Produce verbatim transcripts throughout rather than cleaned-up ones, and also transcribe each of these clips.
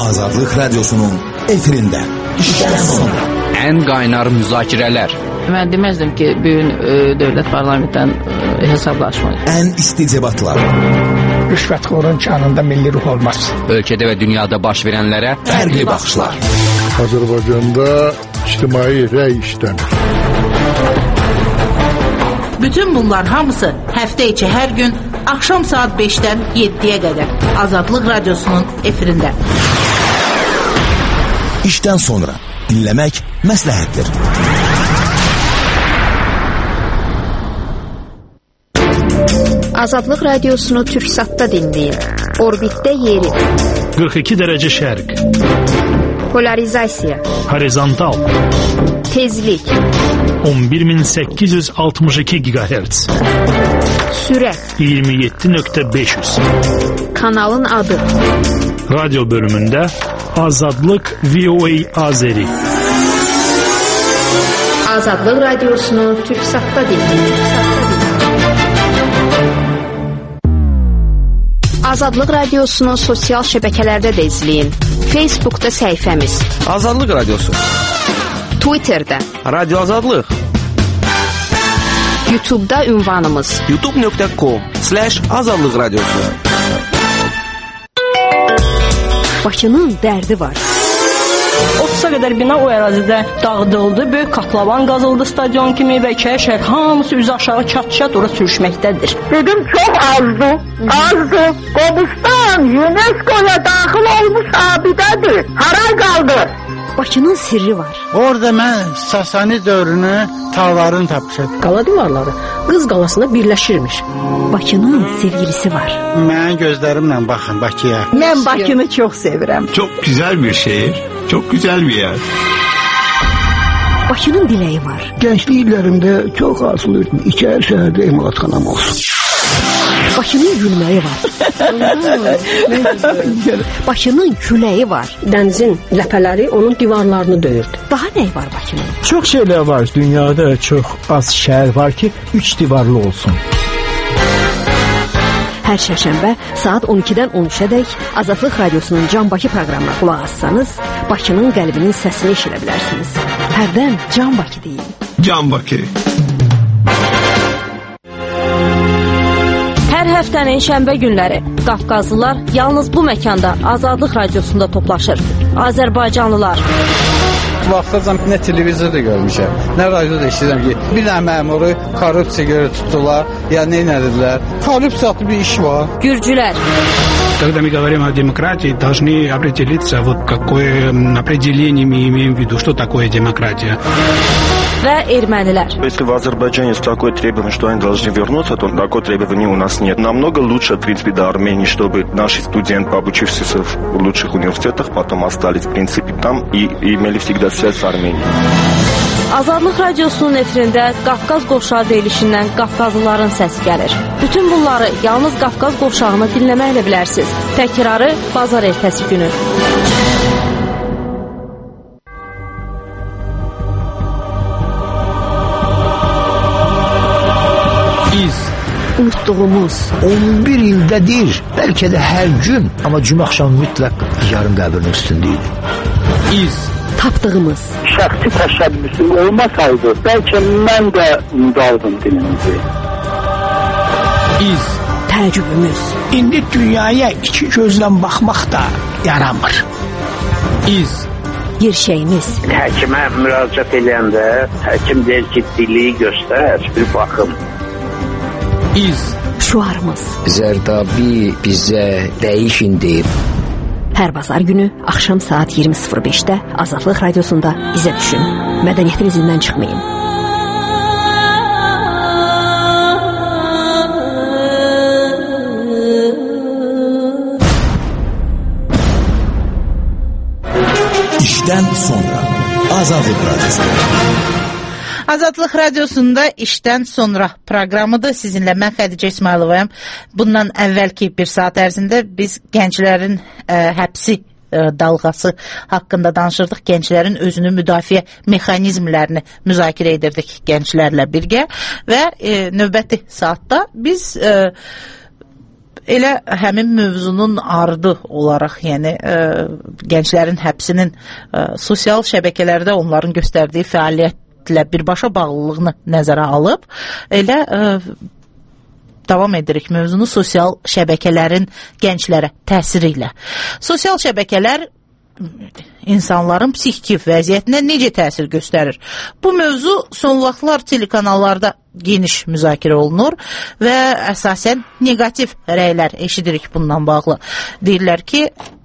Azadlıq Radyosu'nun efirinde. İşten sonra. En qaynar müzakirələr. Mən deməzdim ki, bugün e, dövlət parlamentdən e, hesablaşmalı. En isticebatlar. Rüşvətxorun canında milli ruh olmaz. Ölkədə və dünyada baş verənlərə fərqli baxışlar. Azərbaycanda ictimai rəy işlənir. Bütün bunlar hamısı həftə içi hər gün axşam saat beşdən yeddiyə qədər Azadlıq Radyosu'nun efirində. İşten sonra dinlemek məsləhətdir. Azadlıq Radiosunu Türksat'ta dinleyin. Orbitdə yeri. qırx iki dərəcə şərq. Polarizasiya. Horizontal. Tezlik. on bir min səkkiz yüz altmış iki gigahertz. Sürət. iyirmi yeddi nöqtə beş yüz. Kanalın adı. Radyo bölümündə Azadlıq V O A Azeri. Azadlıq Radiosunu Türksat'ta dinleyin. Azadlıq Radiosunu sosial şəbəkələrdə də izləyin. Facebook'da səhifəmiz. Azadlıq Radyosu. Twitter'da. Radyo Azadlıq. YouTube'da ünvanımız. youtube nöqtə com slash Azadlıq Radyosu. Bakının dərdi var. otuza qədər bina o ərazidə dağıdıldı. Böyük katlavan qazıldı stadion kimi və iki şəhər hamısı üzü aşağı çat-çat ora sürüşməkdədir. Dedim çox azdı, azdı. Qobustan UNESCO'ya daxil olmuş abidədir. Haray qaldı. Bakının sirri var. Orada mən Sasani dövrünü tağlarını tapmışam. Qala divarları Qız qalasında birləşirmiş. Bakının sevgilisi var. Mənim gözlərimlə baxın Bakıya. Mən Bakını çox sevirəm. Çok güzel bir şehir, çok güzel bir yer. Bakının diləyi var. Gençlik illərimdə çox arzulayırdım. İçəri şəhərdə emalatxanam olsun. Bakının gülməyi var. Bakının küləyi var. Dənizin ləpələri onun divarlarını döyürdü. Daha nə var Bakının? Çox şeylər var. Dünyada çox az şəhər var ki, üç divarlı olsun. Hər şərşənbə saat on ikidən on üçədək Azadlıq Radyosu'nun Can Bakı proqramına qulaq assanız, Bakının qəlbinin səsini eşidə bilərsiniz. Hərdən Can Bakı deyin. Can Bakı. Hər həftənin şənbə günləri Qafqazlılar yalnız bu məkanda Azadlıq Radiosunda toplaşır. Azərbaycanlılar. Vaxtacan nə televizorda görmüşəm, nə radioda eşidirəm ki, bir dənə məmuru korrupsiya görə tutdular, ya nə edildilər. Korrupsiya adlı bir iş var. Gürcülər. Когда мы говорим о демократии, должны определиться, вот какое определение мы имеем в виду, что такое демократия. Və ermənilər. Если в Азербайджане есть такое требование, что они должны вернуться, то такое требование у нас нет. Намного лучше, в принципе, до Армении, чтобы наши студенты, обучившиеся в лучших университетах, потом остались, в принципе, там и, и имели всегда связь с Арменией. Azadlıq Radyosu'nun efirində Qafqaz qovşağı deyilişindən Qafqazlıların səsi gəlir. Bütün bunları yalnız Qafqaz qovşağını dinləməklə bilərsiniz. Təkrarı bazar ertəsi günü. Biz unutduğumuz on bir ildədir, bəlkə də hər gün, amma cümə axşamı mütləq yarın qəbrinin üstündəydi. İz tapdığımız şəxsi təşəbbüsüm olmasaydı, bəlkə mən də qaldım dilimizi. İz təəccübümüz. İndi dünyaya iki gözlə baxmaq da yaramır. İz gerçəyimiz. Həkimə müraciət edəndə həkim deyir ki, dili göstər, bir baxım. İz şuarımız. Zərdabi bizə dəyişin deyib. Hər bazar günü axşam saat iyirmi sıfır beşdə Azadlıq Radiosunda bizə düşün. Mədəniyyətin izindən çıxmayın. İşten sonra Azadlıq Radyosu. Azadlıq Radiosunda işdən sonra proqramıdır. Sizinlə mən Xədicə İsmayılovayam. Bundan əvvəlki bir saat ərzində biz gənclərin ə, həbsi ə, dalğası haqqında danışırdıq. Gənclərin özünü müdafiə mexanizmlərini müzakirə edirdik gənclərlə birgə və ə, növbəti saatda biz ə, elə həmin mövzunun ardı olaraq, yəni ə, gənclərin həbsinin ə, sosial şəbəkələrdə onların göstərdiyi fəaliyyətlə birbaşa bağlılığını nəzərə alıb, elə ə, davam edirik mövzunu sosial şəbəkələrin gənclərə təsiri ilə. Sosial şəbəkələr insanların psixiki vəziyyətinə necə təsir göstərir? Bu mövzu son vaxtlar telekanallarda geniş müzakirə olunur və əsasən negativ rəylər eşidirik bundan bağlı. Deyirlər ki,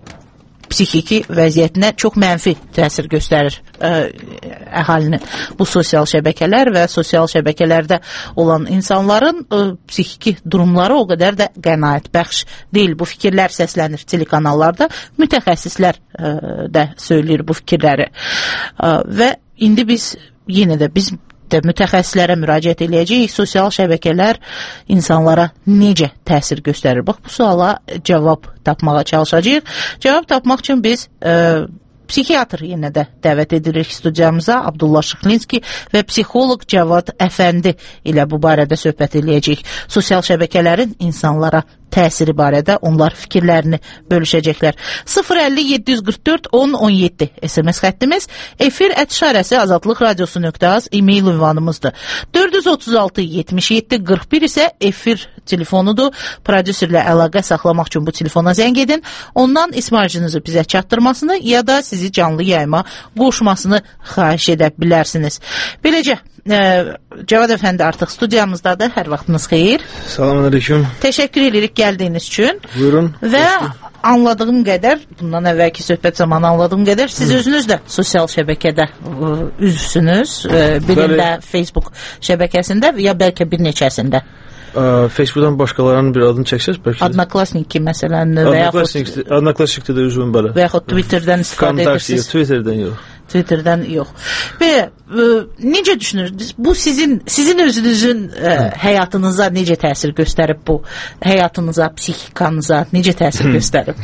psixiki vəziyyətinə çox mənfi təsir göstərir ə, əhalinin bu sosial şəbəkələr və sosial şəbəkələrdə olan insanların ə, psixiki durumları o qədər də qənaətbəxş deyil. Bu fikirlər səslənir telekanallarda, mütəxəssislər ə, də söyləyir bu fikirləri ə, və indi biz yenə də biz də mütəxəssislərə müraciət eləyəcəyik. Sosial şəbəkələr insanlara necə təsir göstərir? Bax, bu suala cavab tapmağa çalışacağıq. Cavab tapmaq üçün biz ə, psixiatr yenə də dəvət edirik studiyamıza, Abdullah Şıxlinski və psixoloq Cavad Əfəndi ilə bu barədə söhbət eləyəcəyik. Sosial şəbəkələrin insanlara təsiri barədə onlar fikirlərini bölüşəcəklər. sıfır əlli yeddi yüz qırx dörd on on yeddi S M S xəttimiz, efir ət işarəsi azadlıq radiosu nöqtə az e-mail ünvanımızdır. dörd yüz otuz altı yetmiş yeddi qırx bir isə efir telefonudur. Prodüserlə əlaqə saxlamaq üçün bu telefona zəng edin. Ondan ismarcınızı bizə çatdırmasını ya da sizi canlı yayıma qoşmasını xahiş edə bilərsiniz. Beləcə, e, Cavad Əfəndi artıq studiyamızdadır. Hər vaxtınız xeyir. Salam aleyküm. Təşəkkür edirik gəldiyiniz üçün. Buyurun. Və anladığım qədər, bundan əvvəlki söhbət zamanı anladığım qədər, siz Hı. özünüz də sosial şəbəkədə ə, üzvsünüz. Ə, birində Bəli. Facebook şəbəkəsində ya bəlkə bir neçəsində. Ə, Facebookdan başqalarının bir adını çəksəz bəlkə. Adnaklasniki məsələn və yaxud Adnaklasnikdə də üzvüm belə. Və yaxud Twitterdən istifadə edirsiniz. Twitterdən yox. Twitterdən yox. Və ə, necə düşünürsünüz? Bu sizin sizin özünüzün ə, həyatınıza necə təsir göstərib bu? Həyatınıza, psixikanıza necə təsir göstərib?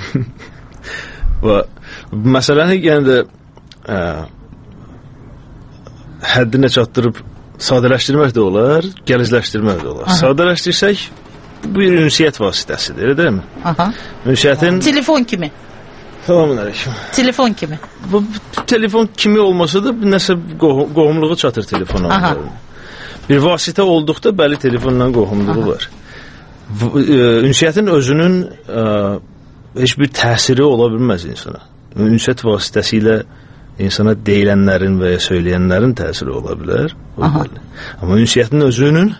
Və məsələni yenə də ə, həddinə çatdırıb sadələşdirmək də olar, gəlizləşdirmək də olar. Aha. Sadələşdirsək, bu bir ünsiyyət vasitəsidir, elə deyilmi? Aha. Ünsiyyətin... Telefon kimi. Selamun aleyküm. Telefon kimi. Bu telefon kimi olmasa da nəsə qohumluğu çatır telefona. Aha. Bir vasitə olduqda bəli telefonla qohumluğu Aha. var. Ünsiyyətin özünün ə, heç bir təsiri ola bilməz insana. Ünsiyyət vasitəsilə insana deyilənlərin və ya söyləyənlərin təsiri ola bilər. Amma ünsiyyətin özünün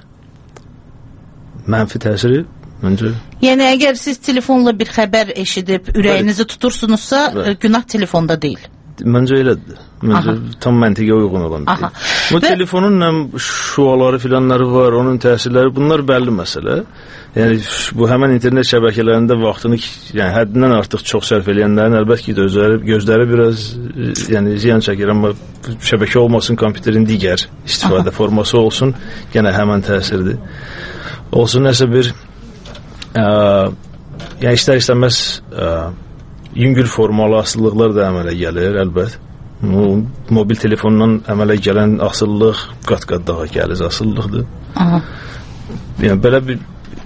mənfi təsiri məncə... Yəni, əgər siz telefonla bir xəbər eşidib ürəyinizi Bəli. tutursunuzsa, Bəli. günah telefonda deyil. Məncə elədir. Məncə Aha. tam məntiqə uyğun olan bir şey. Bu və... telefonun nə şuaları filanları var, onun təsirləri, bunlar bəlli məsələ. Yəni, bu həmən internet şəbəkələrində vaxtını yəni, həddindən artıq çox sərf eləyənlərin əlbət ki, gözləri, gözləri biraz yəni, ziyan çəkir, amma şəbəkə olmasın, kompüterin digər istifadə Aha. forması olsun, yenə həmən təsirdir. Olsun nəsə bir ə, yəni istər-istəməz ə, yüngül formalı asılılıqlar da əmələ gəlir, əlbət. O, mobil telefondan əmələ gələn asıllıq qat-qat daha gəliz asılılıqdır. Aha. Yəni, belə bir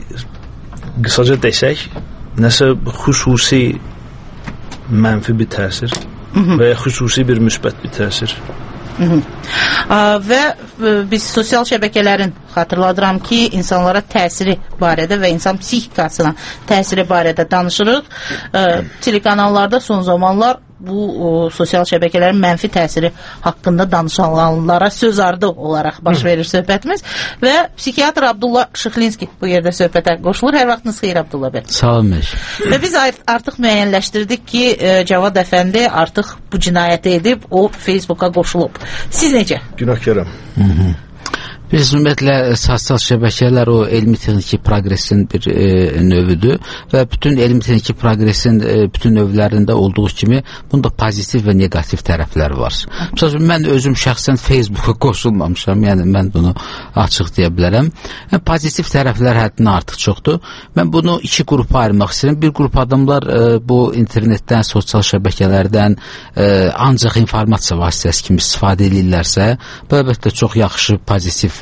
qısaca desək, nəsə xüsusi mənfi bir təsir Hı -hı. və ya xüsusi bir müsbət bir təsir. Hı -hı. Ə, və biz sosial şəbəkələrin xatırladıram ki, insanlara təsiri barədə və insan psixikasına təsiri barədə danışırıq. Ə, telekanallarda son zamanlar bu o, sosial şəbəkələrin mənfi təsiri haqqında danışanlara söz ardı olaraq baş verir söhbətimiz və psixiatr Abdullah Şıxlinski bu yerdə söhbətə qoşulur. Hər vaxtınız xeyir Abdullah bəy. Sağ olun. Və biz artıq müəyyənləşdirdik ki, e, Cavad Əfəndi artıq bu cinayəti edib, o Facebooka qoşulub. Siz necə? Günahkaram. Hı -hı. Biz ümumiyyətlə sosial şəbəkələr o elmi-texniki progresin bir e, növüdür və bütün elmi-texniki progresin e, bütün növlərində olduğu kimi bunda pozitiv və negativ tərəflər var. Məsələn, mən özüm şəxsən Facebooka qoşulmamışam, yəni mən bunu açıq deyə bilərəm. Yəni, pozitiv tərəflər həddindən artıq çoxdur. Mən bunu iki qrupa ayırmaq istəyirəm. Bir qrup adamlar e, bu internetdən, sosial şəbəkələrdən e, ancaq informasiya vasitəsi kimi istifadə edirlərsə, bu əlbəttə çox yaxşı, pozitiv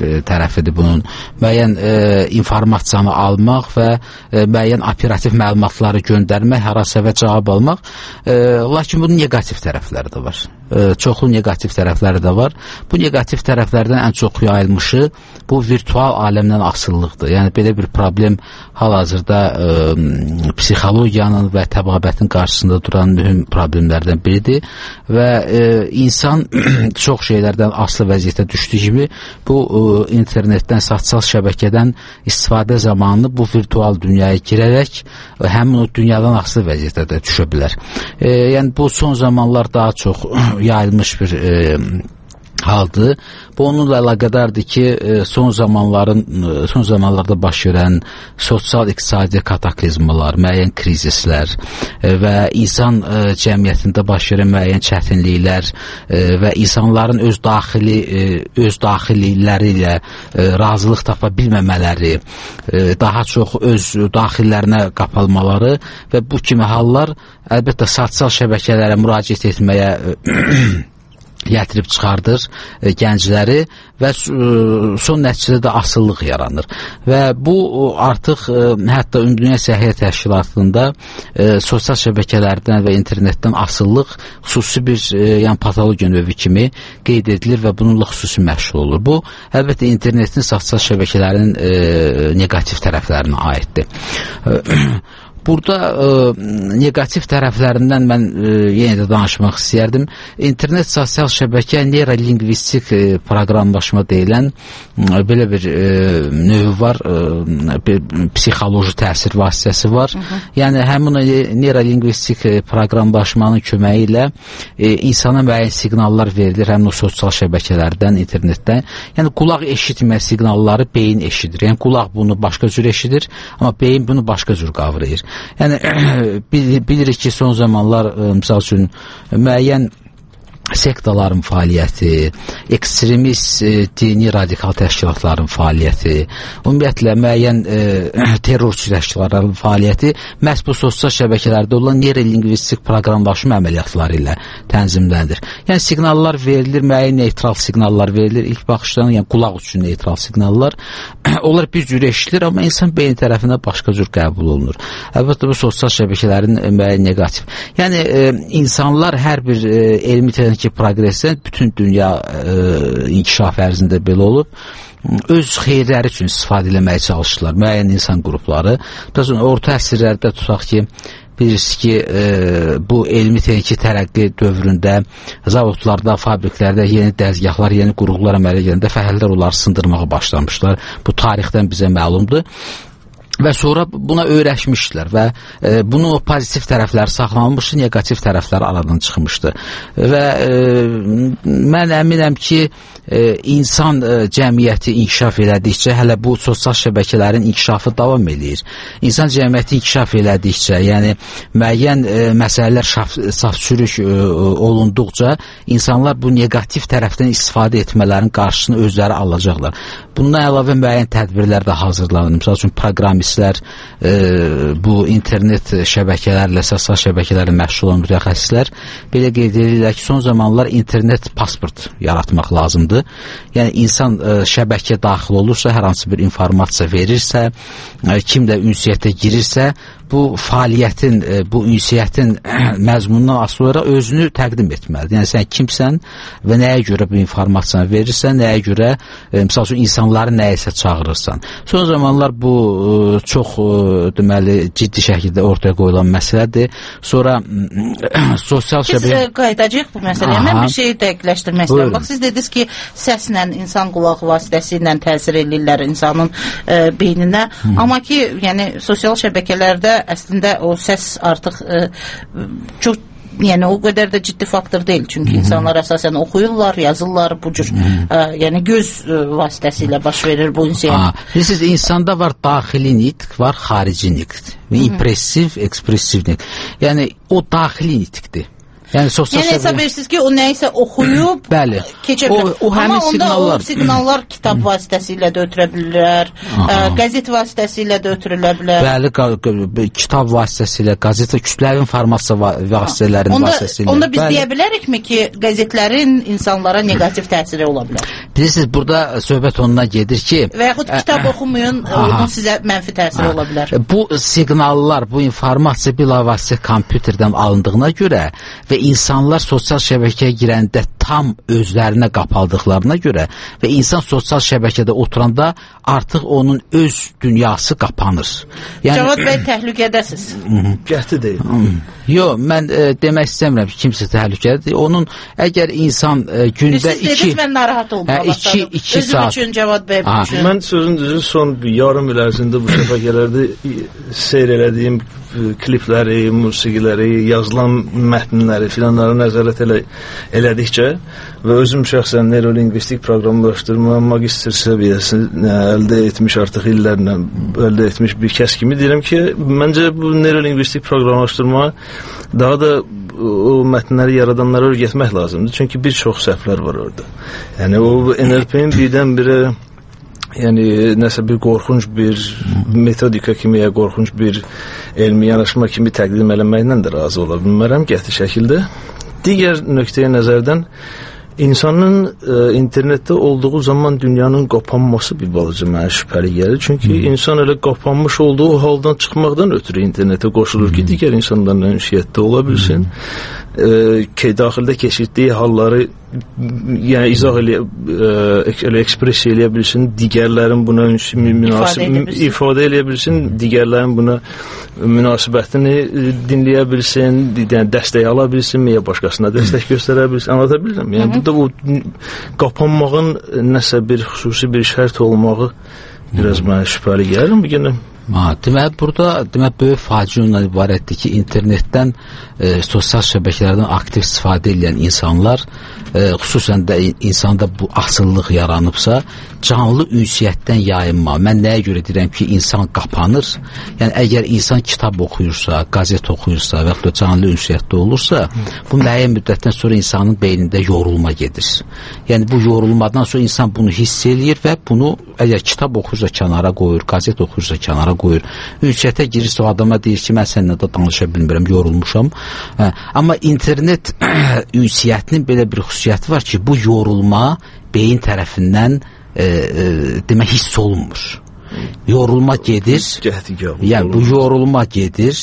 tərəfidir bunun. Müəyyən e, informasiyanı almaq və e, müəyyən operativ məlumatları göndərmək, harasa və cavab almaq. E, lakin bunun negativ tərəfləri də var. E, çoxlu negativ tərəfləri də var. Bu negativ tərəflərdən ən çox yayılmışı bu virtual aləmdən asılılıqdır. Yəni belə bir problem hal-hazırda e, psixologiyanın və təbabətin qarşısında duran mühüm problemlərdən biridir və e, insan çox şeylərdən asılı vəziyyətə düşdüyü kimi bu e, internetdən, sosial şəbəkədən istifadə zamanı bu virtual dünyaya girərək e, həmin o dünyadan asılı vəziyyətə də düşə bilər. E, yəni bu son zamanlar daha çox yayılmış bir e, haldır. Bu onunla əlaqədardır ki, son zamanların son zamanlarda baş verən sosial-iqtisadi kataklizmalar, müəyyən krizislər və insan cəmiyyətində baş verən müəyyən çətinliklər və insanların öz daxili öz daxililəri ilə razılıq tapa bilməmələri, daha çox öz daxillərinə qapanmaları və bu kimi hallar əlbəttə sosial şəbəkələrə müraciət etməyə gətirib çıxardır e, gəncləri və e, son nəticədə də asıllıq yaranır. Və bu artıq e, hətta Ümumdünya Səhiyyə Təşkilatında e, sosial şəbəkələrdən və internetdən asıllıq xüsusi bir e, yəni patologiya növü kimi qeyd edilir və bununla xüsusi məşğul olur. Bu əlbəttə internetin, sosial şəbəkələrin e, negativ tərəflərinə aiddir. E, Burada e, negativ tərəflərindən mən e, yenə də danışmaq istəyərdim. İnternet sosial şəbəkə neurolingvistik e, proqramlaşma deyilən e, belə bir e, növü var, e, bir psixoloji təsir vasitəsi var. Hı -hı. Yəni həmin neurolingvistik e, proqramlaşmanın köməyi ilə e, insana müəyyən siqnallar verilir, həmin o sosial şəbəkələrdən, internetdən. Yəni qulaq eşitmə siqnalları beyin eşidir. Yəni qulaq bunu başqa cür eşidir, amma beyin bunu başqa cür qavrayır. Yəni bilirik ki, son zamanlar misal üçün müəyyən sektaların fəaliyyəti, ekstremist e, dini radikal təşkilatların fəaliyyəti, ümumiyyətlə müəyyən e, terrorçu təşkilatların fəaliyyəti məhz bu sosial şəbəkələrdə olan neurolingvistik proqramlaşma əməliyyatları ilə tənzimlənir. Yəni siqnallar verilir, müəyyən neytral siqnallar verilir. İlk baxışdan yəni qulaq üçün neytral siqnallar. Onlar bir cür eşidilir, amma insan beyin tərəfindən başqa cür qəbul olunur. Əlbəttə bu sosial şəbəkələrin müəyyən negativ. Yəni e, insanlar hər bir e, elmi ki, progresdən bütün dünya e, inkişaf ərzində belə olub, öz xeyirləri üçün istifadə eləməyə çalışırlar, müəyyən insan qrupları. Orta əsrlərdə tutaq ki, bilirsiniz ki, e, bu elmi texniki tərəqqi dövründə zavodlarda, fabriklərdə yeni dəzgahlar, yeni qurğular əmələ gələndə fəhəllər onları sındırmağa başlamışlar. Bu tarixdən bizə məlumdur. Və sonra buna öyrəşmişdilər və e, bunu pozitiv tərəfləri saxlanmışdı, negativ tərəfləri aradan çıxmışdı. Və e, mən əminəm ki, e, insan e, cəmiyyəti inkişaf elədikcə, hələ bu sosial şəbəkələrin inkişafı davam edir. İnsan cəmiyyəti inkişaf elədikcə, yəni müəyyən e, məsələlər şaf, saf-çürük e, olunduqca, insanlar bu negativ tərəfdən istifadə etmələrin qarşısını özləri alacaqlar. Bundan əlavə müəyyən tədbirlər də hazırlanır. Məsəl üçün proqramistlər, e, bu internet şəbəkələrlə, sosial şəbəkələrlə məşğul olan mütəxəssislər belə qeyd edirlər ki, son zamanlar internet pasport yaratmaq lazımdır. Yəni insan e, şəbəkəyə daxil olursa, hər hansı bir informasiya verirsə, e, kimlə ünsiyyətə girirsə, bu fəaliyyətin, bu ünsiyyətin məzmunundan asılı olaraq özünü təqdim etməlidir. Yəni sən kimsən və nəyə görə bu informasiyanı verirsən, nəyə görə e, misal üçün insanları nəyəsə çağırırsan. Son zamanlar bu e, çox e, deməli ciddi şəkildə ortaya qoyulan məsələdir. Sonra sosial şəbəkə Biz qayıdacağıq bu məsələyə. Mən bir şey dəqiqləşdirmək istəyirəm. Bax siz dediniz ki, səslə, insan qulağı vasitəsilə təsir edirlər insanın e, beyninə. Hı. Amma ki, yəni sosial şəbəkələrdə əslində o səs artıq e, çox, yəni o qədər də ciddi faktor deyil. Çünki Hı -hı. insanlar əsasən oxuyurlar, yazırlar, bu cür e, yəni göz e, vasitəsilə baş verir bu insan. Siz insanda var daxili nitq, var xarici nitq. İmpressiv, ekspressiv nitq. Yəni o daxili nitqdir. Yəni, yəni hesab verirsiniz ki, o nəysə oxuyub Bəli. keçə bilər. O, o Amma onda siqnallar. o siqnallar kitab vasitəsilə də ötürə bilər, ə, qəzet vasitəsilə də ötürülə bilər. Bəli, kitab vasitəsilə, qəzet, kütləvi informasiya vasitələrinin onda, vasitəsilə. Onda biz Bəli. deyə bilərikmi ki, qəzetlərin insanlara negativ təsiri ola bilər? Bilirsiniz, burada söhbət ondan gedir ki... Və yaxud kitab oxumayın, onun sizə mənfi təsiri ola bilər. Bu siqnallar, bu informasiya bilavasitə kompüterdən alındığına görə və insanlar sosial şəbəkəyə girəndə tam özlərinə qapalıqlarına görə və insan sosial şəbəkədə oturanda artıq onun öz dünyası qapanır. Yəni, Cavad bəy, təhlükədəsiz. Qəti deyil. Yox, mən e, demək istəmirəm ki, kimsə təhlükədir. Onun əgər insan e, gündə iki... Siz dediniz, mən narahat olmağa başladım. Özüm üçün, Cavad bəy üçün. Mən sözün düzü son yarım il ərzində bu şəbəkələrdə seyr elədiyim klipləri, musiqiləri, yazılan mətnləri filanları nəzarət elə, elədikcə və özüm şəxsən neurolingvistik proqramlaşdırma magistr səviyyəsini əldə etmiş artıq illərlə əldə etmiş bir kəs kimi deyirəm ki, məncə bu neurolingvistik proqramlaşdırma daha da o mətnləri yaradanlara öyrətmək lazımdır. Çünki bir çox səhvlər var orada. Yəni o N L P-nin birdən-birə yəni nəsə bir qorxunc bir metodika kimi ya qorxunc bir elmi yanaşma kimi təqdim eləməklə də razı ola bilmərəm qəti şəkildə. Digər nöqteyə nəzərdən insanın e, internetdə olduğu zaman dünyanın qapanması bir balaca mənə şübhəli gəlir. Çünki hmm. insan elə qapanmış olduğu haldan çıxmaqdan ötürü internetə qoşulur ki, digər insanlarla ünsiyyətdə ola bilsin. Hmm. E, ki, daxildə keçirdiyi halları yəni izah eləyə, elə ekspresiya eləyə bilsin, digərlərin buna münasib ifadə eləyə bilsin, digərlərin buna münasibətini dinləyə bilsin, yəni dəstək ala bilsin, ya başqasına dəstək göstərə bilsin, anlata bilirəm. Yəni burada bu qapanmağın nəsə bir xüsusi bir şərt olmağı biraz mənə şübhəli gəlir bu günə. Ha, demək, burada demək, böyük faciə ondan ibarətdir ki, internetdən, e, sosial şəbəkələrdən aktiv istifadə edən insanlar, e, xüsusən də insanda bu asıllıq yaranıbsa, canlı ünsiyyətdən yayınma. Mən nəyə görə deyirəm ki, insan qapanır? Yəni, əgər insan kitab oxuyursa, qazet oxuyursa və ya canlı ünsiyyətdə olursa, bu müəyyən müddətdən sonra insanın beynində yorulma gedir. Yəni, bu yorulmadan sonra insan bunu hiss eləyir və bunu, əgər kitab oxuyursa kənara qoyur, qazet oxuyursa kənara qoyur. Ünsiyyətə girirsə o adama deyir ki, mən səninlə də danışa bilmirəm, yorulmuşam. Hə, amma internet ünsiyyətinin belə bir xüsusiyyəti var ki, bu yorulma beyin tərəfindən e, e, demək hiss olunmur. Yorulma gedir. Yəni bu yorulma gedir.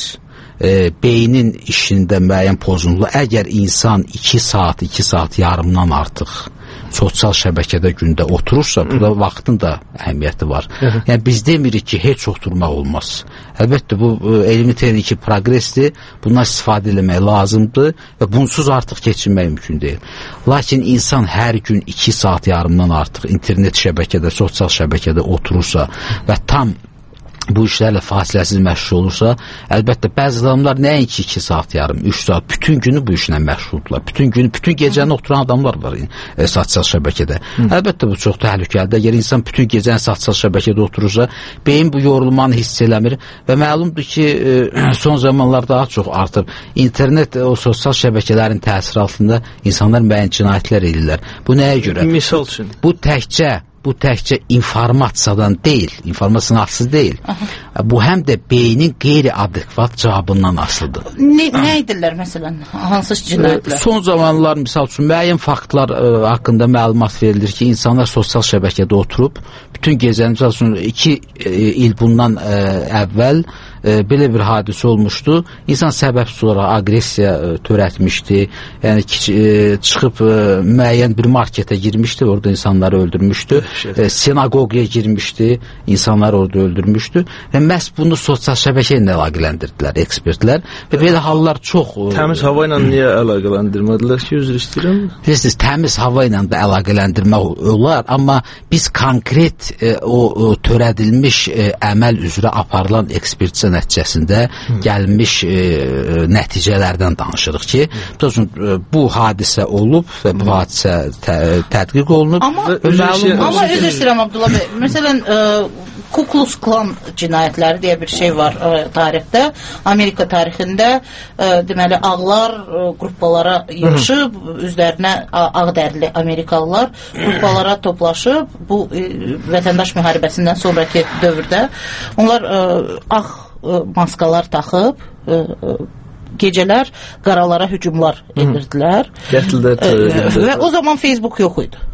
E, beynin işində müəyyən pozunluq. Əgər insan iki saat, iki saat yarımdan artıq sosial şəbəkədə gündə oturursa, burada vaxtın da əhəmiyyəti var. Yəni biz demirik ki, heç oturmaq olmaz. Əlbəttə bu elmi texniki proqresdir. Bundan istifadə etmək lazımdır və bunsuz artıq keçinmək mümkün deyil. Lakin insan hər gün iki saat yarımdan artıq internet şəbəkədə, sosial şəbəkədə oturursa və tam bu işlərlə fasiləsiz məşğul olursa, əlbəttə bəzi adamlar nəinki iki saat yarım, üç saat, bütün günü bu işlə məşğuldurlar. Bütün günü, bütün gecəni oturan adamlar var e, sosial şəbəkədə. Hı. Əlbəttə bu çox təhlükəlidir. Əgər insan bütün gecəni sosial şəbəkədə oturursa, beyin bu yorulmanı hiss eləmir və məlumdur ki, e, son zamanlar daha çox artıb. İnternet, o sosial şəbəkələrin təsiri altında insanlar müəyyən cinayətlər edirlər. Bu nəyə görə? Misal üçün. Bu təkcə Bu təkcə informasiyadan deyil, informasiyadan asılı deyil. Aha. Bu həm də beynin qeyri-adekvat cavabından asılıdır. Ne, nə edirlər məsələn? Hansı cinayətlər? Son zamanlar, misal üçün, müəyyən faktlar ə, haqqında məlumat verilir ki, insanlar sosial şəbəkədə oturub, bütün gecəni, misal üçün, iki ə, il bundan ə, əvvəl ə, belə bir hadisə olmuşdu. İnsan səbəbsiz olaraq aqressiya ə, törətmişdi. Yəni ki, ə, çıxıb ə, müəyyən bir marketə girmişdi, orada insanları öldürmüşdü. E, sinagogaya girmişdi, insanlar orada öldürmüşdü və məhz bunu sosial şəbəkə ilə əlaqələndirdilər ekspertlər və belə hallar çox... Təmiz hava ilə niyə əlaqələndirmədilər ki, üzr istəyirəm? Bilirsiniz, təmiz hava ilə də əlaqələndirmək olar, amma biz konkret e, o, o törədilmiş e, əməl üzrə aparılan ekspertiza nəticəsində hmm. gəlmiş e, nəticələrdən danışırıq ki, hmm. e, bu hadisə olub və bu hadisə tə, tədqiq olunub. Amma, məlum, amma özür istəyirəm Abdullah bəy. Məsələn, ə, Ku Klux Klan cinayətləri deyə bir şey var ə, tarixdə. Amerika tarixində ə, deməli ağlar ə, qruppalara yığışıb, üzlərinə ağdərli Amerikalılar qruppalara toplaşıb bu ə, vətəndaş müharibəsindən sonraki dövrdə onlar ə, ağ ə, maskalar taxıb ə, ə, gecələr qaralara hücumlar edirdilər. Qətllər. Və o zaman Facebook yox idi.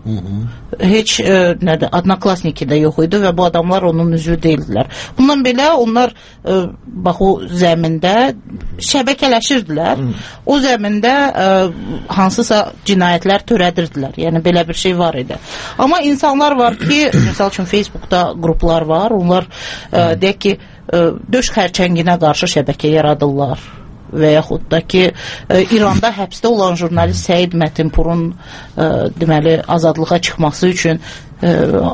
Hı -hı. Heç e, nədir, Adnaklasniki də yox idi və bu adamlar onun üzvü deyildilər. Bundan belə onlar e, bax o zəmində şəbəkələşirdilər. Hı. O zəmində e, hansısa cinayətlər törədirdilər. Yəni belə bir şey var idi. Amma insanlar var ki, misal üçün Facebookda qruplar var. Onlar e, deyək ki, e, döş xərçənginə qarşı şəbəkə yaradırlar. Və yaxud da ki, e, İranda həbsdə olan jurnalist Səid Mətinpurun e, deməli azadlığa çıxması üçün e,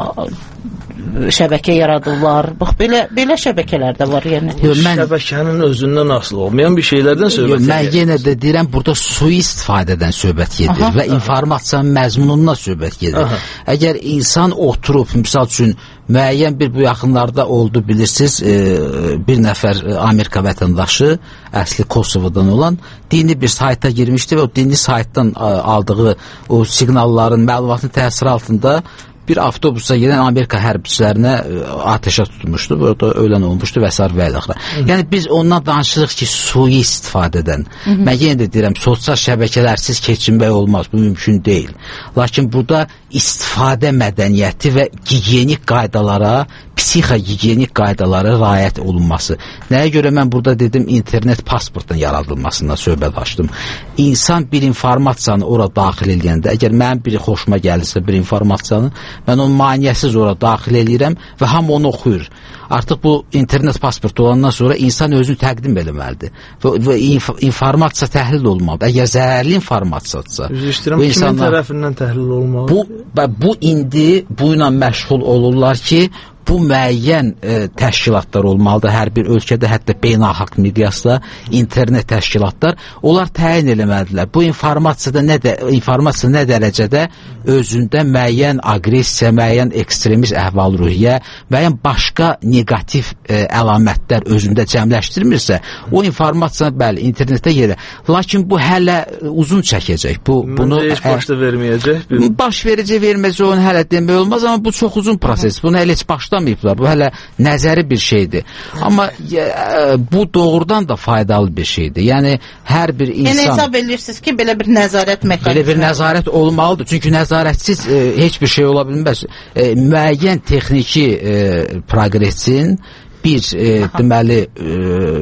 şəbəkə yaradırlar. Bax belə belə şəbəkələr də var, yəni. Yo, mən şəbəkənin özündən asılı olmayan bir şeylərdən söhbət edir. Mən yenə də deyirəm, burada sui-istifadədən söhbət gedir. Aha. Və informasiyanın məzmunundan söhbət gedir. Aha. Əgər insan oturub, misal üçün müəyyən bir bu yaxınlarda oldu, bilirsiniz, e, bir nəfər Amerika vətəndaşı, əsli Kosovodan olan, dini bir sayta girmişdi və o dini saytdan aldığı o siqnalların, məlumatın təsiri altında bir avtobusa gedən Amerika hərbçilərinə ateşə tutmuşdu, burada ölən olmuşdu və s. və ilə. Yəni biz ondan danışırıq ki, sui istifadədən. Hı -hı. Mən yenə də deyirəm, sosial şəbəkələrsiz keçinmək olmaz, bu mümkün deyil. Lakin burada istifadə mədəniyyəti və gigiyenik qaydalara, psixogigiyenik qaydalara riayət olunması. Nəyə görə mən burada dedim, internet pasportun yaradılmasından söhbət açdım. İnsan bir informasiyanı ora daxil edəndə, əgər mənim bir xoşuma gəlirsə bir informasiyanı, mən onu maniyəsiz ora daxil edirəm və hamı onu oxuyur. Artıq bu internet pasportu olandan sonra insan özünü təqdim eləməlidir. Və, və inf informasiya təhlil olmalıdır. Əgər zərərli informasiyadirsə, bu insanlar kimin tərəfindən təhlil olmalıdır? Bu, bu indi bu ilə məşğul olurlar ki, bu müəyyən e, təşkilatlar olmalıdır. Hər bir ölkədə, hətta beynəlxalq miqyasda internet təşkilatlar, onlar təyin eləməlidirlər. Bu informatsiyada nə də informasiya nə dərəcədə özündə müəyyən aqressiya, müəyyən ekstremist əhval-ruhiyyə, müəyyən başqa negativ e, əlamətlər özündə cəmləşdirmirsə, o informasiya bəli internetdə yerə. Lakin bu hələ uzun çəkəcək. Bu Məncə bunu heç başda verməyəcək. Bir... Baş verici verməcə onu hələ demək olmaz, amma bu çox uzun proses. Bunu hələ heç başda bu hələ nəzəri bir şeydir. Amma e, bu doğrudan da faydalı bir şeydir. Yəni hər bir insan... Yəni hesab edirsiniz ki, belə bir nəzarət mexanizmi... Belə bir nəzarət olmalıdır. Çünki nəzarətsiz e, heç bir şey ola bilməz. E, müəyyən texniki e, progresin bir e, deməli e,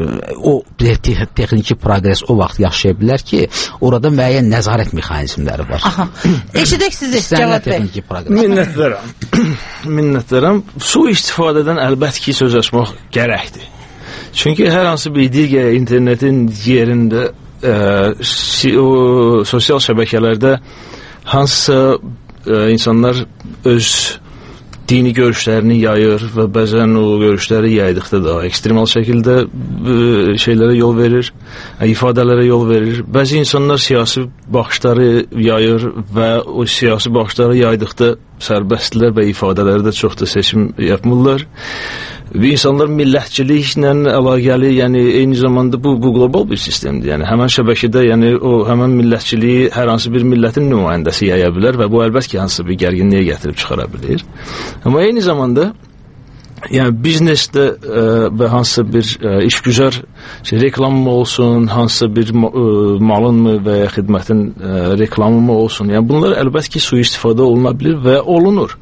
o te texniki progres o vaxt yaşaya bilər ki, orada müəyyən nəzarət mexanizmləri var. Aha. Eşidək sizi, cavab ver. Minnətləram. Minnətləram. Su istifadədən əlbət ki, söz açmaq gərəkdir. Çünki hər hansı bir digər internetin yerində e, si o sosial şəbəkələrdə hansısa e, insanlar öz dini görüşlərini yayır və bəzən o görüşləri yaydıqda da ekstremal şəkildə e, şeylərə yol verir, ifadələrə yol verir. Bəzi insanlar siyasi baxışları yayır və o siyasi baxışları yaydıqda sərbəstlər və ifadələri də çox da seçim yapmırlar. Və insanlar millətçiliklə əlaqəli, yəni eyni zamanda bu, bu qlobal bir sistemdir. Yəni həmən şəbəkədə, yəni o həmən millətçiliyi hər hansı bir millətin nümayəndəsi yaya bilər və bu əlbət ki, hansı bir gərginliyə gətirib çıxara bilir. Amma eyni zamanda yəni biznesdə ə, və hansısa bir ə, işgüzar şey, reklam mı olsun, hansısa bir ə, malın mı və ya xidmətin ə, reklamı mı olsun, yəni bunlar əlbət ki, sui-istifadə oluna bilir və olunur.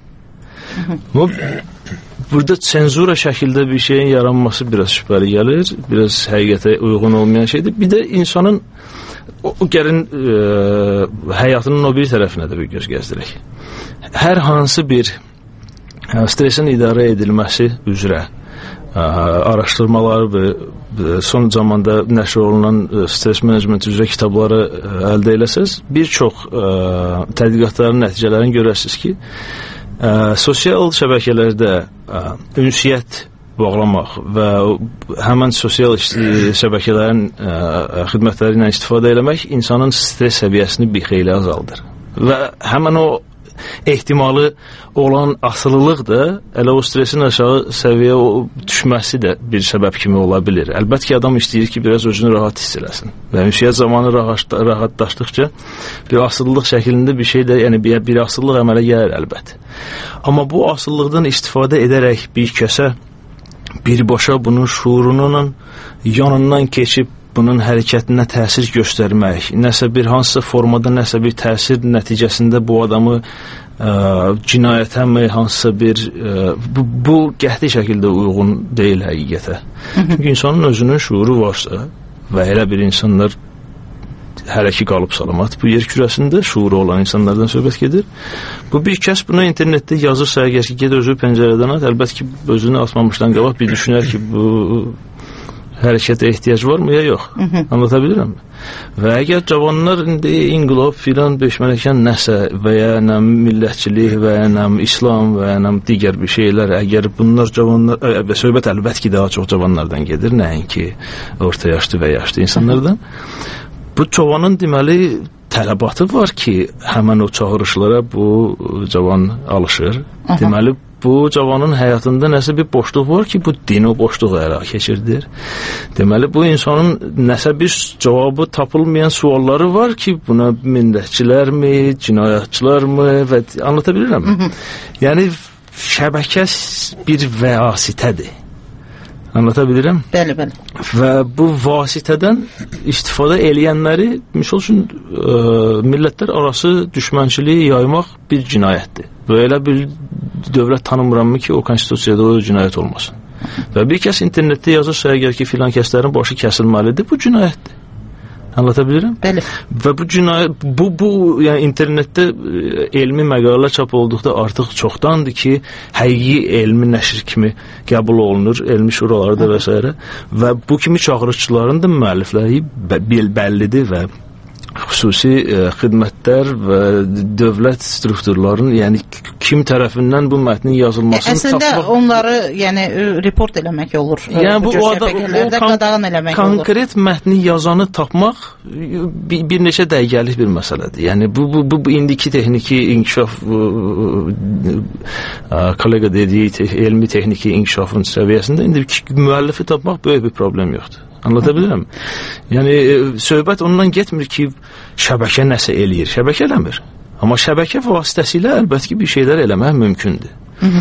Amma burada senzura şəkildə bir şeyin yaranması biraz şübhəli gəlir, biraz həqiqətə uyğun olmayan şeydir. Bir də insanın o, o gəlin ə, həyatının o bir tərəfinə də bir göz gəzdirək. Hər hansı bir ə, stresin idarə edilməsi üzrə ə, araşdırmalar və son zamanda nəşr olunan stres menecmenti üzrə kitabları ə, əldə eləsəz, bir çox ə, tədqiqatların nəticələrini görəsiniz ki, Ə, sosial şəbəkələrdə ə, ünsiyyət bağlamaq və həmən sosial şəbəkələrin ə, xidmətləri ilə istifadə eləmək insanın stres səviyyəsini bir xeyli azaldır. Və həmən o ehtimalı olan asılılıq da elə o stresin aşağı səviyyə düşməsi də bir səbəb kimi ola bilir. Əlbət ki, adam istəyir ki, biraz özünü rahat hiss eləsin. Və ünsiyyət zamanı rahat, rahatlaşdıqca bir asıllıq şəklində bir şey də, yəni bir, bir asıllıq əmələ gəlir əlbət. Amma bu asıllıqdan istifadə edərək bir kəsə birbaşa bunun şuurunun yanından keçib bunun hərəkətinə təsir göstərmək, nəsə bir hansısa formada, nəsə bir təsir nəticəsində bu adamı ə, cinayətəmi, hansısa bir ə, bu, bu qəti şəkildə uyğun deyil həqiqətə. Çünki insanın özünün şuuru varsa və elə bir insanlar hələ ki qalıb salamat bu yer kürəsində şuuru olan insanlardan söhbət gedir. Bu bir kəs buna internetdə yazırsa, əgər ki, ged özü pəncərədən at, əlbəttə ki, özünü atmamışdan qabaq bir düşünər ki, bu hərəkətə ehtiyac varmı ya yox? Anlatabilirəm mi? Və əgər cavanlar indi inqilab filan beşmələkən nəsə və ya nə millətçilik və ya nə İslam və ya nə digər bir şeylər, əgər bunlar cavanlar, və söhbət əlbəttə ki, daha çox cavanlardan gedir, nəinki orta yaşlı və yaşlı insanlardan. Bu cavanın deməli tələbatı var ki, həmən o çağırışlara bu cavan alışır. Aha. Deməli, bu cavanın həyatında nəsə bir boşluq var ki, bu din o boşluğu ələ keçirdir. Deməli, bu insanın nəsə bir cavabı tapılmayan sualları var ki, buna millətçilərmi, cinayətçilərmi və anlatabilirəm mi? Yəni, şəbəkə bir vəsitədir. Anlatabilirəm? Bəli, bəli. Və bu vasitədən istifadə eləyənləri, misal üçün, ə, millətlər arası düşmənçiliyi yaymaq bir cinayətdir. Və elə bir dövlət tanımıramı ki, o konstitusiyada o cinayət olmasın. Və bir kəs internetdə yazırsa, əgər ki, filan kəslərin başı kəsilməlidir, bu cinayətdir. Anlatabilirəm? Bəli. Və bu cinayət, bu, bu yəni internetdə elmi məqalə çap olduqda artıq çoxdandır ki, həqiqi elmi nəşr kimi qəbul olunur, elmi şuralarda və s. Və bu kimi çağırışçıların da müəllifləri bəllidir və xüsusi ə, xidmətlər və dövlət strukturlarının, yəni kim tərəfindən bu mətnin yazılmasını əslində tapmaq... Əslində onları yəni report eləmək olur. Yəni bu, bu o, o, o qadağan eləmək konkret olur. Mətni yazanı tapmaq bir, bir neçə dəqiqəlik bir məsələdir. Yəni bu, bu, bu, bu indiki texniki inkişaf ə, ə, kollega dediyi te, elmi texniki inkişafın səviyyəsində indi müəllifi tapmaq böyük bir problem yoxdur. Anlatabilirəm? Yəni, söhbət ondan getmir ki, şəbəkə nəsə eləyir. Şəbəkə eləmir. Amma şəbəkə vasitəsilə əlbəttə ki, bir şeylər eləmək mümkündür.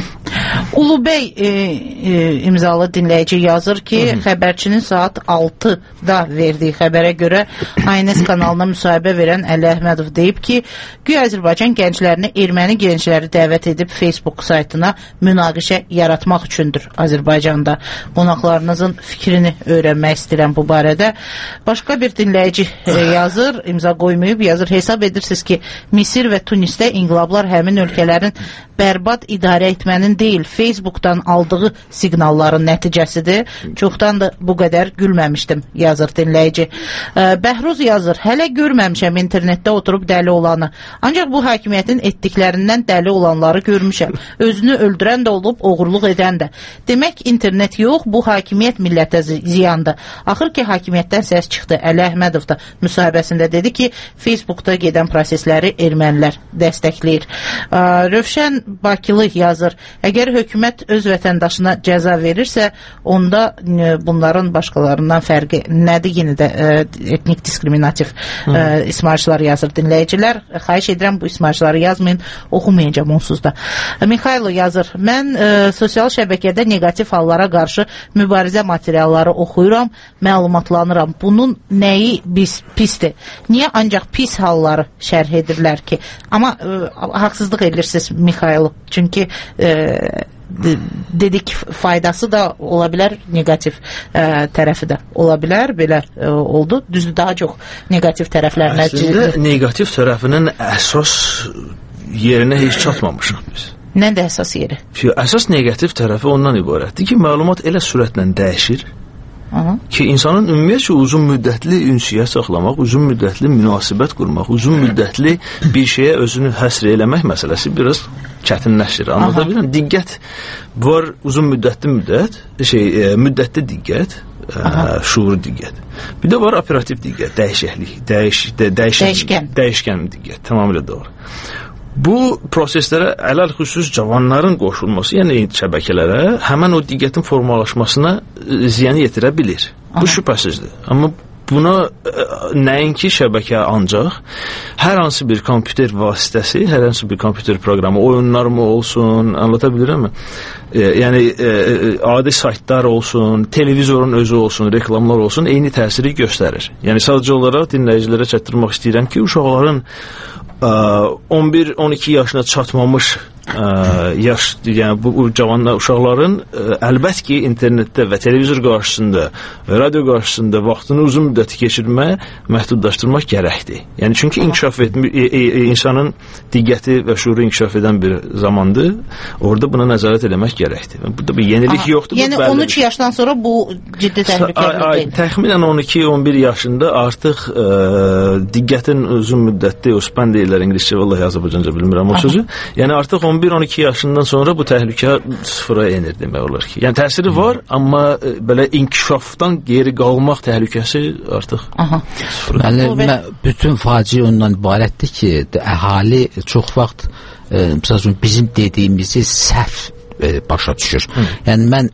Ulubey e, e, imzalı dinləyici yazır ki, Hı -hı. xəbərçinin saat altıda verdiyi xəbərə görə A N S kanalına müsahibə verən Əli Əhmədov deyib ki, güya Azərbaycan gənclərini erməni gəncləri dəvət edib Facebook saytına münaqişə yaratmaq üçündür Azərbaycanda. Qonaqlarınızın fikrini öyrənmək istəyirəm bu barədə. Başqa bir dinləyici e, yazır, imza qoymayıb, yazır, hesab edirsiniz ki, Misir və Tunisdə inqilablar həmin ölkələrin bərbad idarə etmənin deyil, Facebookdan aldığı siqnalların nəticəsidir. Çoxdan da bu qədər gülməmişdim, yazır dinləyici. Bəhruz yazır, hələ görməmişəm internetdə oturub dəli olanı. Ancaq bu hakimiyyətin etdiklərindən dəli olanları görmüşəm. Özünü öldürən də olub, oğurluq edən də. Demək, internet yox, bu hakimiyyət millətə ziyandır. Axır ki, hakimiyyətdən səs çıxdı. Əli Əhmədov da müsahibəsində dedi ki, Facebookda gedən prosesləri ermənilər dəstəkləyir. Rövşən Bakılı yazır, əgər hökumət öz vətəndaşına cəza verirsə, onda bunların başqalarından fərqi nədir? Yenə də etnik diskriminativ Hı. ismarışlar yazır dinləyicilər. Xahiş edirəm, bu ismarışları yazmayın, oxumayacağım onsuz da. Mixaylo yazır, mən ə, sosial şəbəkədə negativ hallara qarşı mübarizə materialları oxuyuram, məlumatlanıram. Bunun nəyi biz pisdir? Niyə ancaq pis halları şərh edirlər ki? Amma ə, haqsızlıq edirsiniz Mixaylo. Çünki e, dedik faydası da ola bilər, negativ e, tərəfi də ola bilər, belə e, oldu. Düzdür, daha çox negativ tərəflərinə. Əslində negativ tərəfinin əsas yerinə heç çatmamışıq biz. Nədir əsas yeri? Əsas negativ tərəfi ondan ibarətdir ki, məlumat elə sürətlə dəyişir. Aha. Ki insanın ümumiyyətcə uzun müddətli ünsiyyət saxlamaq, uzun müddətli münasibət qurmaq, uzun müddətli bir şeyə özünü həsr eləmək məsələsi biraz çətinləşir. Anlatabilirəm? Diqqət var, uzun müddətli müddət, şey, e, müddətli diqqət, e, şuur diqqət. Bir də var operativ diqqət, dəyişiklik, dəyiş, də, dəyişən, dəyişkən. dəyişkən diqqət, tamamilə doğru. Bu proseslərə əlal xüsus cavanların qoşulması, yəni şəbəkələrə həmən o diqqətin formalaşmasına ziyan yetirə bilir. Aha. Bu şübhəsizdir. Amma buna nəinki şəbəkə ancaq hər hansı bir kompüter vasitəsi, hər hansı bir kompüter proqramı, oyunlar mı olsun, anlatabilirəm mi? E, yəni e, adi saytlar olsun, televizorun özü olsun, reklamlar olsun, eyni təsiri göstərir. Yəni sadəcə olaraq dinləyicilərə çatdırmaq istəyirəm ki, uşaqların on bir on iki yaşına çatmamış ə, yaş, yəni bu, bu cavanlar, uşaqların ə, əlbət ki, internetdə və televizor qarşısında və radio qarşısında vaxtını uzun müddəti keçirməyə məhdudlaşdırmaq gərəkdir. Yəni çünki inkişaf etmiş, e, e, insanın diqqəti və şuuru inkişaf edən bir zamandır. Orada buna nəzarət eləmək gərəkdir. Burada bir yenilik Aha, yoxdur. Yəni on üç yaşdan sonra bu ciddi təhlükəli deyil. Təxminən on iki on bir yaşında artıq ə, diqqətin uzun müddətli, o span deyirlər ingiliscə, vallahi Azərbaycanca bilmirəm o sözü. Yəni artıq on bir on iki yaşından sonra bu təhlükə sıfıra enir demək olar ki. Yəni təsiri var, amma e, belə inkişafdan geri qalmaq təhlükəsi artıq Aha. sıfıra. Bəli, bütün faciə ondan ibarətdir ki, əhali çox vaxt e, məsələn bizim dediyimizi səhv e, başa düşür. Hı. Yəni mən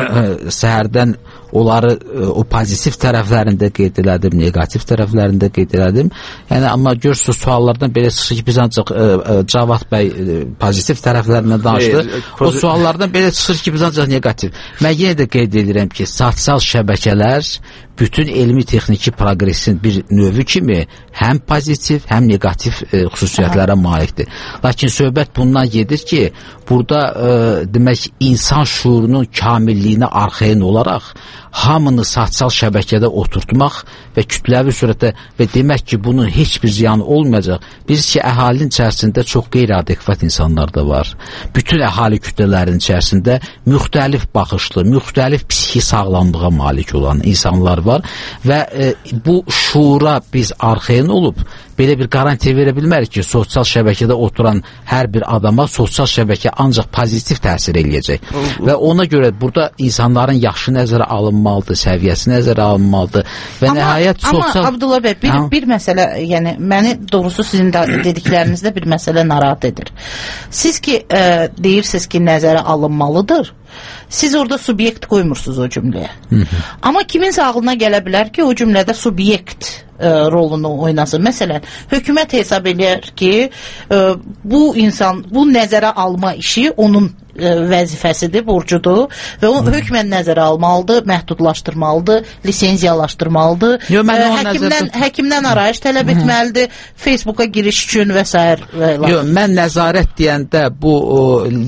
səhərdən onları o pozitiv tərəflərində qeyd elədim, negativ tərəflərində qeyd elədim. Yəni amma görürsüz suallardan belə çıxır ki, biz ancaq ə, ə, Cavad bəy ə, pozitiv tərəflərindən danışdı. Hayır, o suallardan belə çıxır ki, biz ancaq negativ. Mən yenə də qeyd edirəm ki, sosial şəbəkələr bütün elmi texniki proqresin bir növü kimi həm pozitiv, həm negativ ə, xüsusiyyətlərə malikdir. Lakin söhbət bundan gedir ki, burada ə, demək insan şuurunun kamilliyinə arxayın olaraq hamını sosial şəbəkədə oturtmaq və kütləvi surətdə və demək ki, bunun heç bir ziyanı olmayacaq. Biz ki, əhalinin içərisində çox qeyri-adekvat insanlar da var. Bütün əhali kütlələrinin içərisində müxtəlif baxışlı, müxtəlif psixi sağlamlığa malik olan insanlar var və e, bu şuura biz arxayın olub belə bir garantiya verə bilmərik ki, sosial şəbəkədə oturan hər bir adama sosial şəbəkə ancaq pozitiv təsir eləyəcək. Və ona görə burada insanların yaxşı nəzərə alınmalıdır, səviyyəsi nəzərə alınmalıdır və amma, nəhayət sosial... Amma Abdullah bəy, bir, bir məsələ, yəni məni doğrusu sizin dediklərinizdə bir məsələ narahat edir. Siz ki, e, deyirsiniz ki, nəzərə alınmalıdır, siz orada subyekt qoymursunuz o cümləyə. Hı -hı. Amma kiminsə ağlına gələ bilər ki, o cümlədə subyekt e, rolunu oynasın. Məsələn, hökumət hesab edir ki, e, bu insan, bu nəzərə alma işi onun e, vəzifəsidir, borcudur və o hökmən nəzərə almalıdır, məhdudlaşdırmalıdır, lisenziyalaşdırmalıdır. Yo, e, həkimdən, nəzər... həkimdən arayış tələb etməlidir, Facebooka giriş üçün və s. Yox, mən nəzarət deyəndə bu o,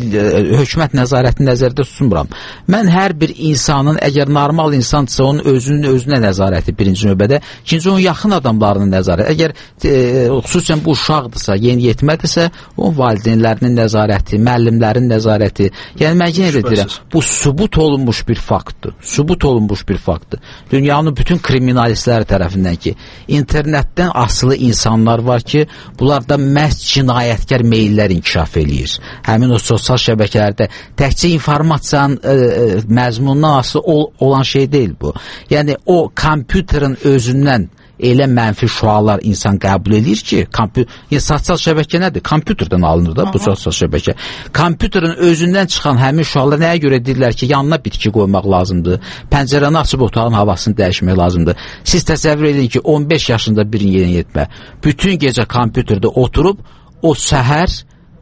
hökumət nəzarətini nəzərdə tutmuram. Mən hər bir insanın, əgər normal insandırsa, onun özünün özünə nəzarəti birinci növbədə, ikinci onun yaxın adamlarının nəzarəti. Əgər e, xüsusən bu uşaqdırsa, yeni yetmədirsə, onun valideynlərinin nəzarəti, müəllimlərin nəzarəti. Yəni mən yenə də deyirəm, bu sübut olunmuş bir faktdır. Sübut olunmuş bir faktdır. Dünyanın bütün kriminalistləri tərəfindən ki, internetdən asılı insanlar var ki, bunlarda məhz cinayətkar meyllər inkişaf eləyir. Həmin o sosial şəbəkələrdə təkcə informasiyanın e, e, məzmunundan asılı ol, olan şey deyil bu. Yəni o kompüterin özündən elə mənfi şüalar insan qəbul edir ki, yəni, sosial şəbəkə nədir? Kompüterdən alınır da bu sosial şəbəkə. Kompüterin özündən çıxan həmin şüalar nəyə görə deyirlər ki, yanına bitki qoymaq lazımdır, pəncərəni açıb otağın havasını dəyişmək lazımdır. Siz təsəvvür edin ki, on beş yaşında bir yeni yetmə bütün gecə kompüterdə oturub o səhər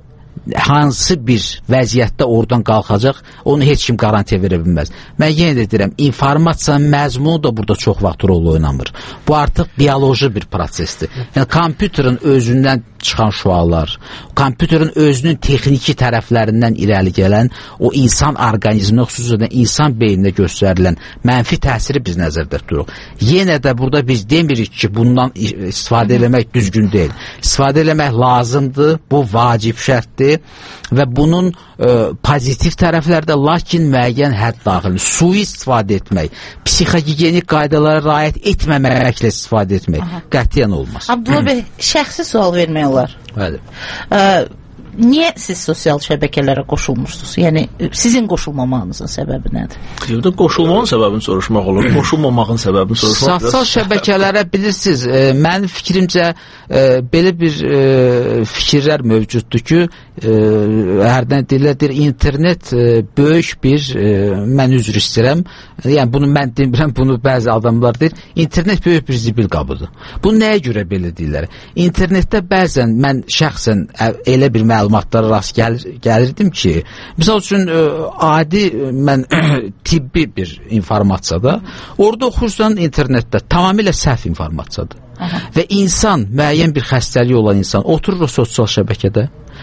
hansı bir vəziyyətdə oradan qalxacaq, onu heç kim garantiya verə bilməz. Mən yenə də deyirəm, informasiyanın məzmunu da burada çox vaxt rol oynamır. Bu artıq bioloji bir prosesdir. Yəni, kompüterin özündən çıxan şüalar, kompüterin özünün texniki tərəflərindən irəli gələn o insan orqanizminə, xüsusən insan beyninə göstərilən mənfi təsiri biz nəzərdə tuturuq. Yenə də burada biz demirik ki, bundan istifadə eləmək düzgün deyil. İstifadə eləmək lazımdır, bu vacib şərtdir və bunun e, pozitiv tərəflərdə, lakin müəyyən hədd daxil sui istifadə etmək, psixogiyenik qaydalara riayət etməməklə istifadə etmək Aha. qətiyyən olmaz. Abdullah bəy, şəxsi sual vermək olar. Bəli. Ə, niyə siz sosial şəbəkələrə qoşulmuşsunuz? Yəni, sizin qoşulmamağınızın səbəbi nədir? Yoxda qoşulmağın səbəbini soruşmaq olur, qoşulmamağın səbəbini soruşmaq. Sosial şəbəkələrə bilirsiniz, e, mənim fikrimcə e, belə bir e, fikirlər mövcuddur ki, e, hərdən deyirlər, internet e, böyük bir, e, mən üzr istəyirəm, yəni bunu mən demirəm, bunu bəzi adamlar deyir, internet böyük bir zibil qabıdır. Bu nəyə görə belə deyirlər? İnternetdə bəzən mən şəxsən elə bir məlumatlara rast gəlir, gəlirdim ki, misal üçün e, adi mən tibbi bir informasiyada, orada oxursan internetdə tamamilə səhv informasiyadadır. Aha. Və insan, müəyyən bir xəstəliyi olan insan oturur o sosial şəbəkədə,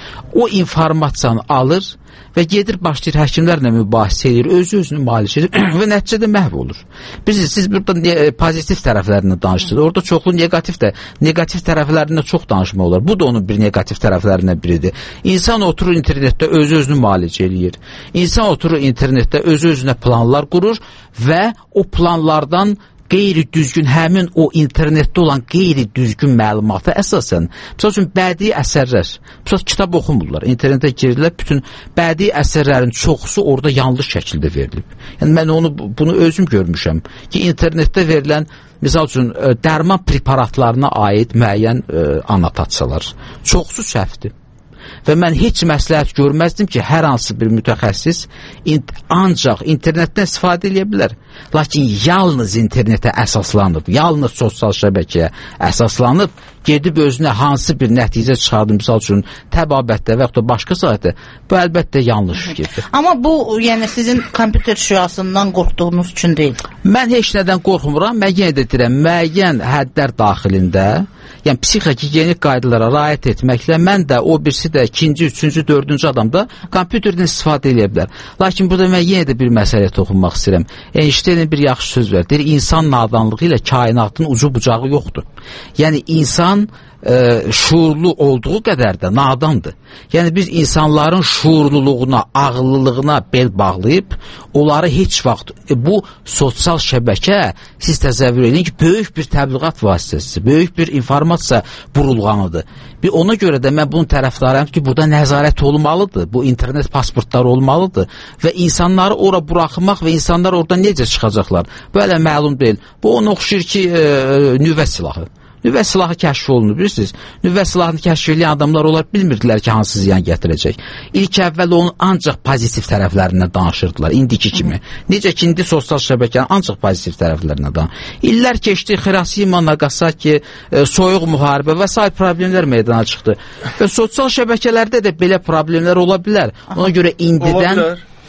o informasiyanı alır və gedir başlayır həkimlərlə mübahisə edir, özü-özünü müalicə edir və nəticədə məhv olur. Biz, siz burada ne, pozitiv tərəflərini danışdınız, orada çoxlu negativ də, negativ tərəflərində çox danışma olar. Bu da onun bir negativ tərəflərindən biridir. İnsan oturur internetdə özü-özünü müalicə edir. İnsan oturur internetdə özü-özünə planlar qurur və o planlardan qeyri-düzgün, həmin o internetdə olan qeyri-düzgün məlumata əsasən, misal üçün bədii əsərlər, misal kitab oxumurlar, internetə girirlər, bütün bədii əsərlərin çoxusu orada yanlış şəkildə verilib. Yəni mən onu, bunu özüm görmüşəm ki, internetdə verilən, misal üçün dərman preparatlarına aid müəyyən e, annotasyalar çoxusu səhvdir. Və mən heç məsləhət görməzdim ki, hər hansı bir mütəxəssis in ancaq internetdən istifadə edə bilər. Lakin yalnız internetə əsaslanıb, yalnız sosial şəbəkəyə əsaslanıb, gedib özünə hansı bir nəticə çıxardı, misal üçün təbabətdə və yaxud da başqa sahədə, bu əlbəttə yanlış fikirdir. Amma bu, yəni sizin kompüter şüasından qorxduğunuz üçün deyil. Mən heç nədən qorxmuram, mən yenə də deyirəm, müəyyən həddlər daxilində, yəni psixogigiyenik qaydalara riayət etməklə mən də o birisi də ikinci, üçüncü, dördüncü adamda kompüterdən istifadə edə bilər. Lakin burada mən yenə də bir məsələyə toxunmaq istəyirəm. Einstein'in bir yaxşı söz var. Deyir, insan nadanlığı ilə kainatın ucu bucağı yoxdur. Yəni insan e, şuurlu olduğu qədər də nadandır. Yəni biz insanların şuurluluğuna, ağıllılığına bel bağlayıb, onları heç vaxt e, bu sosial şəbəkə siz təsəvvür edin ki, böyük bir təbliğat vasitəsidir, böyük bir informasiya burulğanıdır. Bir ona görə də mən bunun tərəfdarıyam ki, burada nəzarət olmalıdır, bu internet pasportları olmalıdır və insanları ora buraxmaq və insanlar oradan necə çıxacaqlar? Belə məlum deyil. Bu ona oxşayır ki, e, nüvə silahı. Nüvə silahı kəşf olunur, bilirsiniz. Nüvə silahını kəşf edən adamlar olar, bilmirdilər ki, hansı ziyan gətirəcək. İlk əvvəl onun ancaq pozitiv tərəflərindən danışırdılar, indiki kimi. Necə ki, indi sosial şəbəkənin ancaq pozitiv tərəflərindən danışır. İllər keçdi, Xirosima, Nagasaki, e, soyuq müharibə və sair problemlər meydana çıxdı. Və sosial şəbəkələrdə də belə problemlər ola bilər. Ona görə indidən...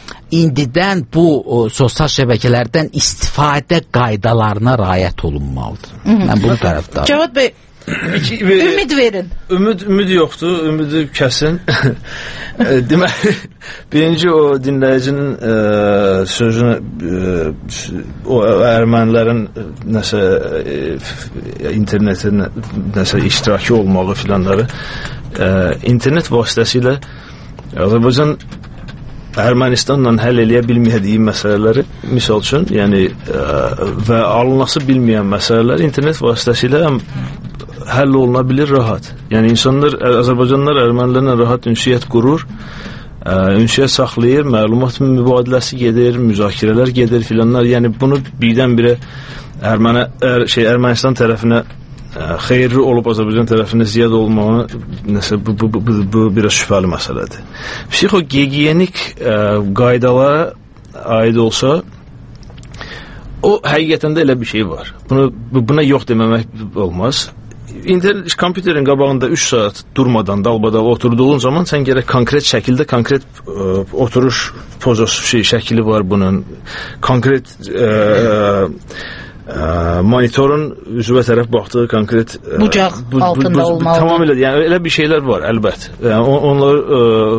indidən bu o, sosial şəbəkələrdən istifadə qaydalarına riayət olunmalıdır. Hı -hı. Mən bunu tərəfdarım. Cavad bəy, ümid verin. Ümid, ümid yoxdur, ümidi kəsin. Demək, birinci o dinləyicinin e, sözünü e, o ermənilərin nəsə e, internetin nəsə iştirakı olmağı filanları e, internet vasitəsilə Azərbaycan Ermənistanla həll eləyə bilmədiyi məsələləri, misal üçün, yəni ə, və alınması bilməyən məsələlər internet vasitəsilə həll oluna bilir rahat. Yəni insanlar, Azərbaycanlılar Ermənilərlə rahat ünsiyyət qurur, ə, ünsiyyət saxlayır, məlumat mübadiləsi gedir, müzakirələr gedir filanlar. Yəni bunu birdən-birə Erməni, er, şey, Ermənistan tərəfinə xeyirli olub Azərbaycan tərəfində ziyad olmağını nəsə bu, bu, bu, bu, bu biraz şübhəli məsələdir. Psixogigiyenik ə, qaydalara aid olsa, o həqiqətən də elə bir şey var. Bunu, buna yox deməmək olmaz. İnternet, kompüterin qabağında üç saat durmadan dalbadal oturduğun zaman sən gərək konkret şəkildə, konkret ə, oturuş pozası şey, şəkili var bunun, konkret ə, ə, Ə, monitorun üzvə tərəf baxdığı konkret bucaq bu, altında bu, bu, olmalıdır. Tamamilə, yəni elə bir şeylər var, əlbət. Yəni, on, onlar ə,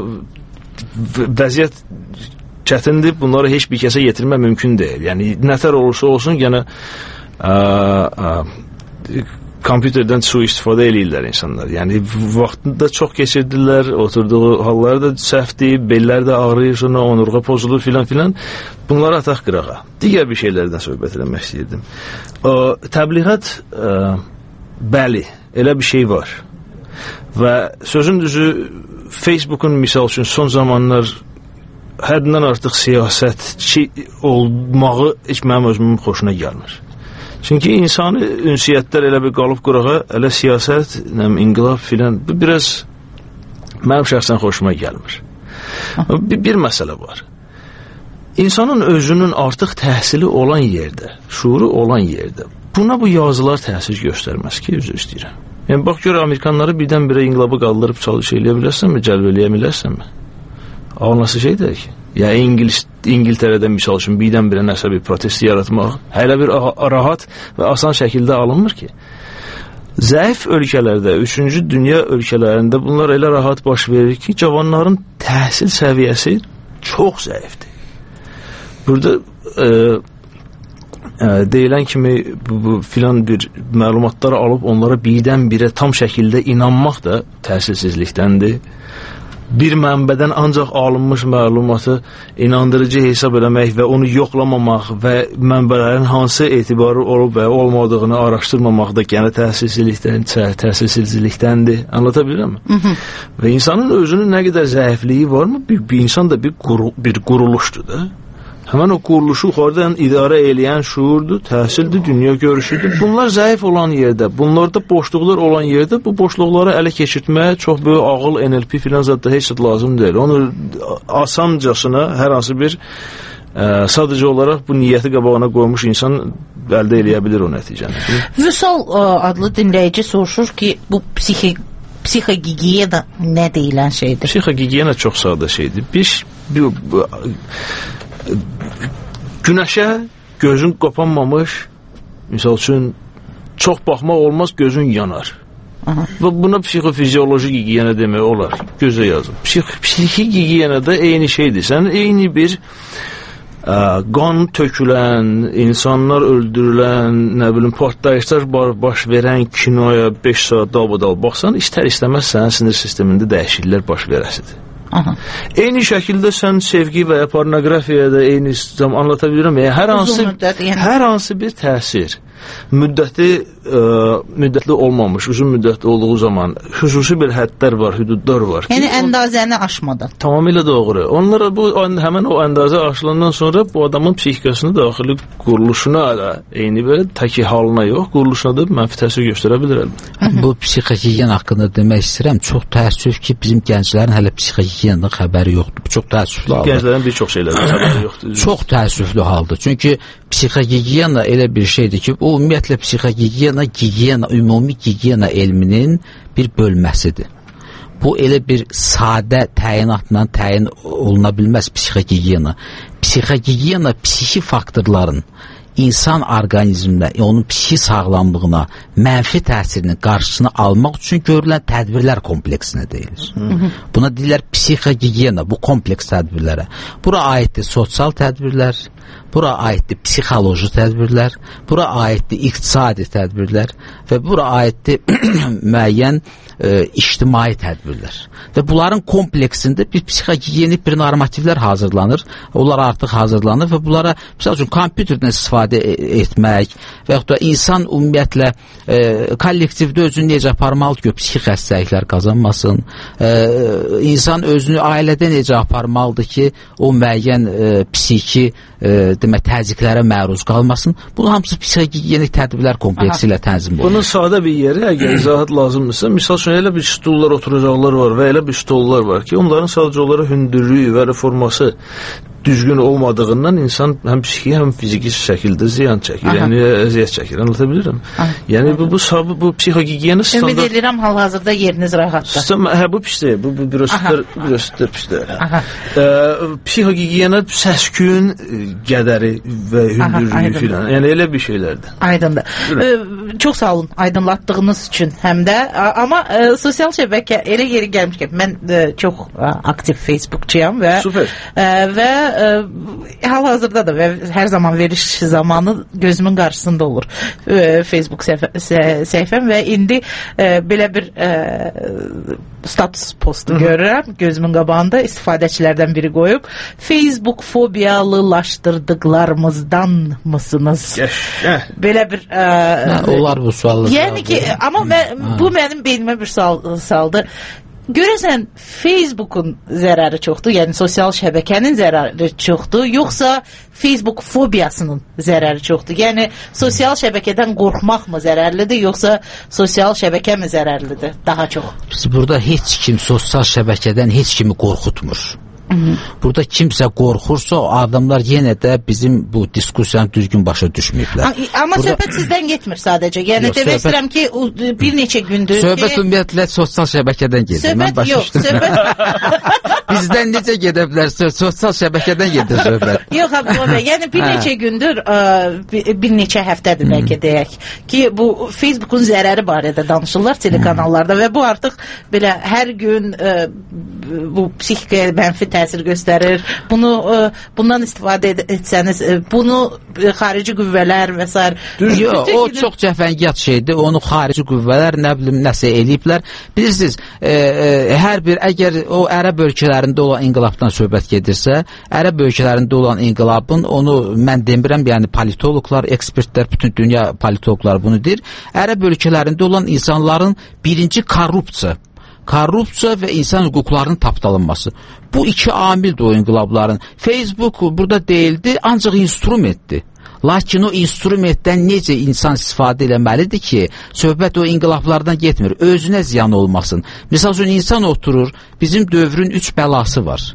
vəziyyət çətindir, bunları heç bir kəsə yetirmə mümkün deyil. Yəni, nətər olursa olsun, yəni ə, ə, kompüterdən su istifadə eləyirlər insanlar. Yəni, vaxtında çox keçirdirlər, oturduğu halları da səhvdir, bellər də ağrıyır, sonra onurğa pozulur filan filan. Bunları ataq qırağa. Digər bir şeylərdən söhbət eləmək istəyirdim. O, təbliğat, ə, bəli, elə bir şey var. Və sözün düzü, Facebook'un misal üçün son zamanlar həddindən artıq siyasətçi olmağı heç mənim özümün xoşuna gəlmir. Çünki insani ünsiyyətlər elə bir qalıb qurağa, elə siyasət, inqilab filan, bu biraz Mənim şəxsən xoşuma gəlmir. Bir, bir məsələ var. İnsanın özünün artıq təhsili olan yerdə, şuuru olan yerdə buna bu yazılar təsir göstərməz ki, üzr istəyirəm. Yəni, bax, gör, Amerikanları birdən-birə inqilabı qaldırıb çalış eləyə bilərsənmi, cəlb eləyə bilərsənmi? Anlası şeydir ki, ya İngiliz, İngiltərədən misal üçün birdən-birə nəsə bir protesti yaratmaq hələ bir rahat və asan şəkildə alınmır ki. Zəif ölkələrdə, üçüncü dünya ölkələrində bunlar elə rahat baş verir ki, cavanların təhsil səviyyəsi çox zəifdir. Burada e, e, deyilən kimi bu, bu filan bir məlumatları alıb onlara birdən-birə tam şəkildə inanmaq da təsirsizlikdəndir. Bir mənbədən ancaq alınmış məlumatı inandırıcı hesab eləmək və onu yoxlamamaq və mənbələrin hansı etibarı olub və olmadığını araşdırmamaq da gənə təsirsizlikdən, təsirsizlikdəndir. Anlata bilirəm mi? Və insanın özünün nə qədər zəifliyi varmı? Bir, bir insan da bir, quru, bir quruluşdur da. Həmən o quruluşu yuxarıdan idarə eləyən şuurdur, təhsildir, dünya görüşüdür. Bunlar zəif olan yerdə, bunlarda boşluqlar olan yerdə bu boşluqları ələ keçirtməyə çox böyük ağıl, N L P filan zətdə heç lazım deyil. Onu asancasına hər hansı bir ə, sadəcə olaraq bu niyyəti qabağına qoymuş insan əldə eləyə bilir o nəticəni. Vüsal adlı dinləyici soruşur ki, bu psixi psixogigiyena nə deyilən şeydir? Psixogigiyena çox sadə şeydir. Bir, bir, bir günəşə gözün qapanmamış, misal üçün çox baxmaq olmaz, gözün yanar. Aha. Və buna psixofizioloji gigiyena demək olar. Gözə yazın. Psixi gigiyena da eyni şeydir. Sən eyni bir ə, qan tökülən, insanlar öldürülən, nə bilim, partlayışlar baş verən kinoya beş saat dalbadal baxsan, istər-istəməz sənin sinir sistemində dəyişikliklər baş verəsidir. Aha. Eyni şəkildə sən sevgi və ya pornoqrafiyada eyni zaman anlata bilirəm. Yəni, hər, hansı, müddət, yəni. hər hansı bir təsir müddəti ə, müddətli olmamış, uzun müddətli olduğu zaman xüsusi bir həddlər var, hüdudlar var. Yəni əndazəni aşmadan. Tamamilə doğru. Onlar bu həmin o əndazə aşılandan sonra bu adamın psixikasını, daxili quruluşuna da eyni belə təki halına yox, quruluşuna da mənfi təsir göstərə bilər. Bu psixogigiyena haqqında demək istəyirəm. Çox təəssüf ki, bizim gənclərin hələ psixogiyenadan xəbəri yoxdur. Bu çox təəssüflü haldır. Gənclərin bir çox şeylərdən xəbəri yoxdur. Çox təəssüflü haldır. Çünki psixogigiyena elə bir şeydir ki, bu ümumiyyətlə psixogigiyena, gigiyena, ümumi gigiyena elminin bir bölməsidir. Bu elə bir sadə təyinatla təyin oluna bilməz psixogigiyena. Psixogigiyena psixi faktorların insan orqanizminə, onun psixi sağlamlığına mənfi təsirinin qarşısını almaq üçün görülən tədbirlər kompleksinə deyilir. Hı -hı. Buna deyirlər psixogigiyena, bu kompleks tədbirlərə. Bura aiddir sosial tədbirlər, bura aiddir psixoloji tədbirlər, bura aiddir iqtisadi tədbirlər və bura aiddir müəyyən e, ictimai tədbirlər. Və bunların kompleksində bir psixogiyenik bir normativlər hazırlanır. Onlar artıq hazırlanır və bunlara, misal üçün, kompüterdən istifadə etmək və yaxud da insan ümumiyyətlə e, kollektivdə özünü necə aparmalıdır ki, psixi xəstəliklər qazanmasın. E, insan özünü ailədə necə aparmalıdır ki, o müəyyən e, psixi e, demək, təzyiqlərə məruz qalmasın. Bunun hamısı psixogiyenik tədbirlər kompleksi ilə tənzim olunur. Bunun sadə bir yeri, əgər izahat lazımdırsa, misal üçün elə bir stullar, oturacaqlar var və elə bir stollar var ki, onların sadəcə olaraq hündürlüyü və reforması düzgün olmadığından insan həm psixi, həm fiziki şəkildə ziyan çəkir, Aha. yəni əziyyət çəkir, anlata bilirəm. Aha. Yəni bu, bu, bu, bu psixogigiyena standart... Ümid edirəm, hal-hazırda yeriniz rahatdır. Hə, bu pis deyil, bu, bu bürositlər pis deyil. Psixogigiyena səskün qədəri və hündürlüyü filan, yəni elə bir şeylərdir. Aydındır. Ee, çox sağ olun aydınlatdığınız üçün həm də, amma e, sosial şəbəkə elə yeri gəlmişkən, mən e, çox e, aktiv Facebookçuyam və, e, və e, hal-hazırda da və hər zaman veriş zamanı gözümün qarşısında olur e, Facebook səhifəm və indi e, belə bir e, status postu Hı -hı. görürəm gözümün qabağında, istifadəçilərdən biri qoyub, Facebook fobiyalılaşdırdıqlarımızdan mısınız? Yes. Belə bir e, Hə, olar bu suallar. Yəni ki, amma mən, bu mənim beynimə bir sual saldı. görəsən Facebookun zərəri çoxdur, yəni sosial şəbəkənin zərəri çoxdur, yoxsa Facebook fobiyasının zərəri çoxdur? Yəni sosial şəbəkədən qorxmaq mı zərərlidir, yoxsa sosial şəbəkə mi zərərlidir daha çox? Biz burada heç kim sosial şəbəkədən heç kimi qorxutmur. Hı-hı. Burada kimsə qorxursa o adamlar yenə də bizim bu diskusiyanı düzgün başa düşməyiblər. Amma burada... söhbət sizdən getmir sadəcə. Yəni yox, demək istəyirəm ki, bir neçə gündür söhbət ki... ümumiyyətlə sosial şəbəkədən gedir. Söhbət yox, söhbət... Bizdən necə gedə bilər? Sosial şəbəkədən gedir söhbət. Yox, Abdullah, yəni bir neçə gündür, bir neçə həftədir bəlkə deyək ki, bu Facebookun zərəri barədə danışırlar telekanallarda və bu artıq belə hər gün bu psixikaya mənfi təsir göstərir. Bunu bundan istifadə etsəniz, bunu xarici qüvvələr və s. Yox, o çox cəfəngiyat şeydir. Onu xarici qüvvələr nə bilim nəsə eləyiblər. Bilirsiniz, e, e, hər bir əgər o ərəb ölkələrində olan inqilabdan söhbət gedirsə, ərəb ölkələrində olan inqilabın onu mən demirəm, yəni politoloqlar, ekspertlər, bütün dünya politoloqları bunu deyir. Ərəb ölkələrində olan insanların birinci korrupsiya korrupsiya və insan hüquqlarının tapdalanması. Bu iki amildir o inqilabların. Facebook burada deyildi, ancaq instrumentdir. Lakin o instrumentdən necə insan istifadə eləməlidir ki, söhbət o inqilablardan getmir, özünə ziyan olmasın. Misal üçün, insan oturur, bizim dövrün üç bəlası var.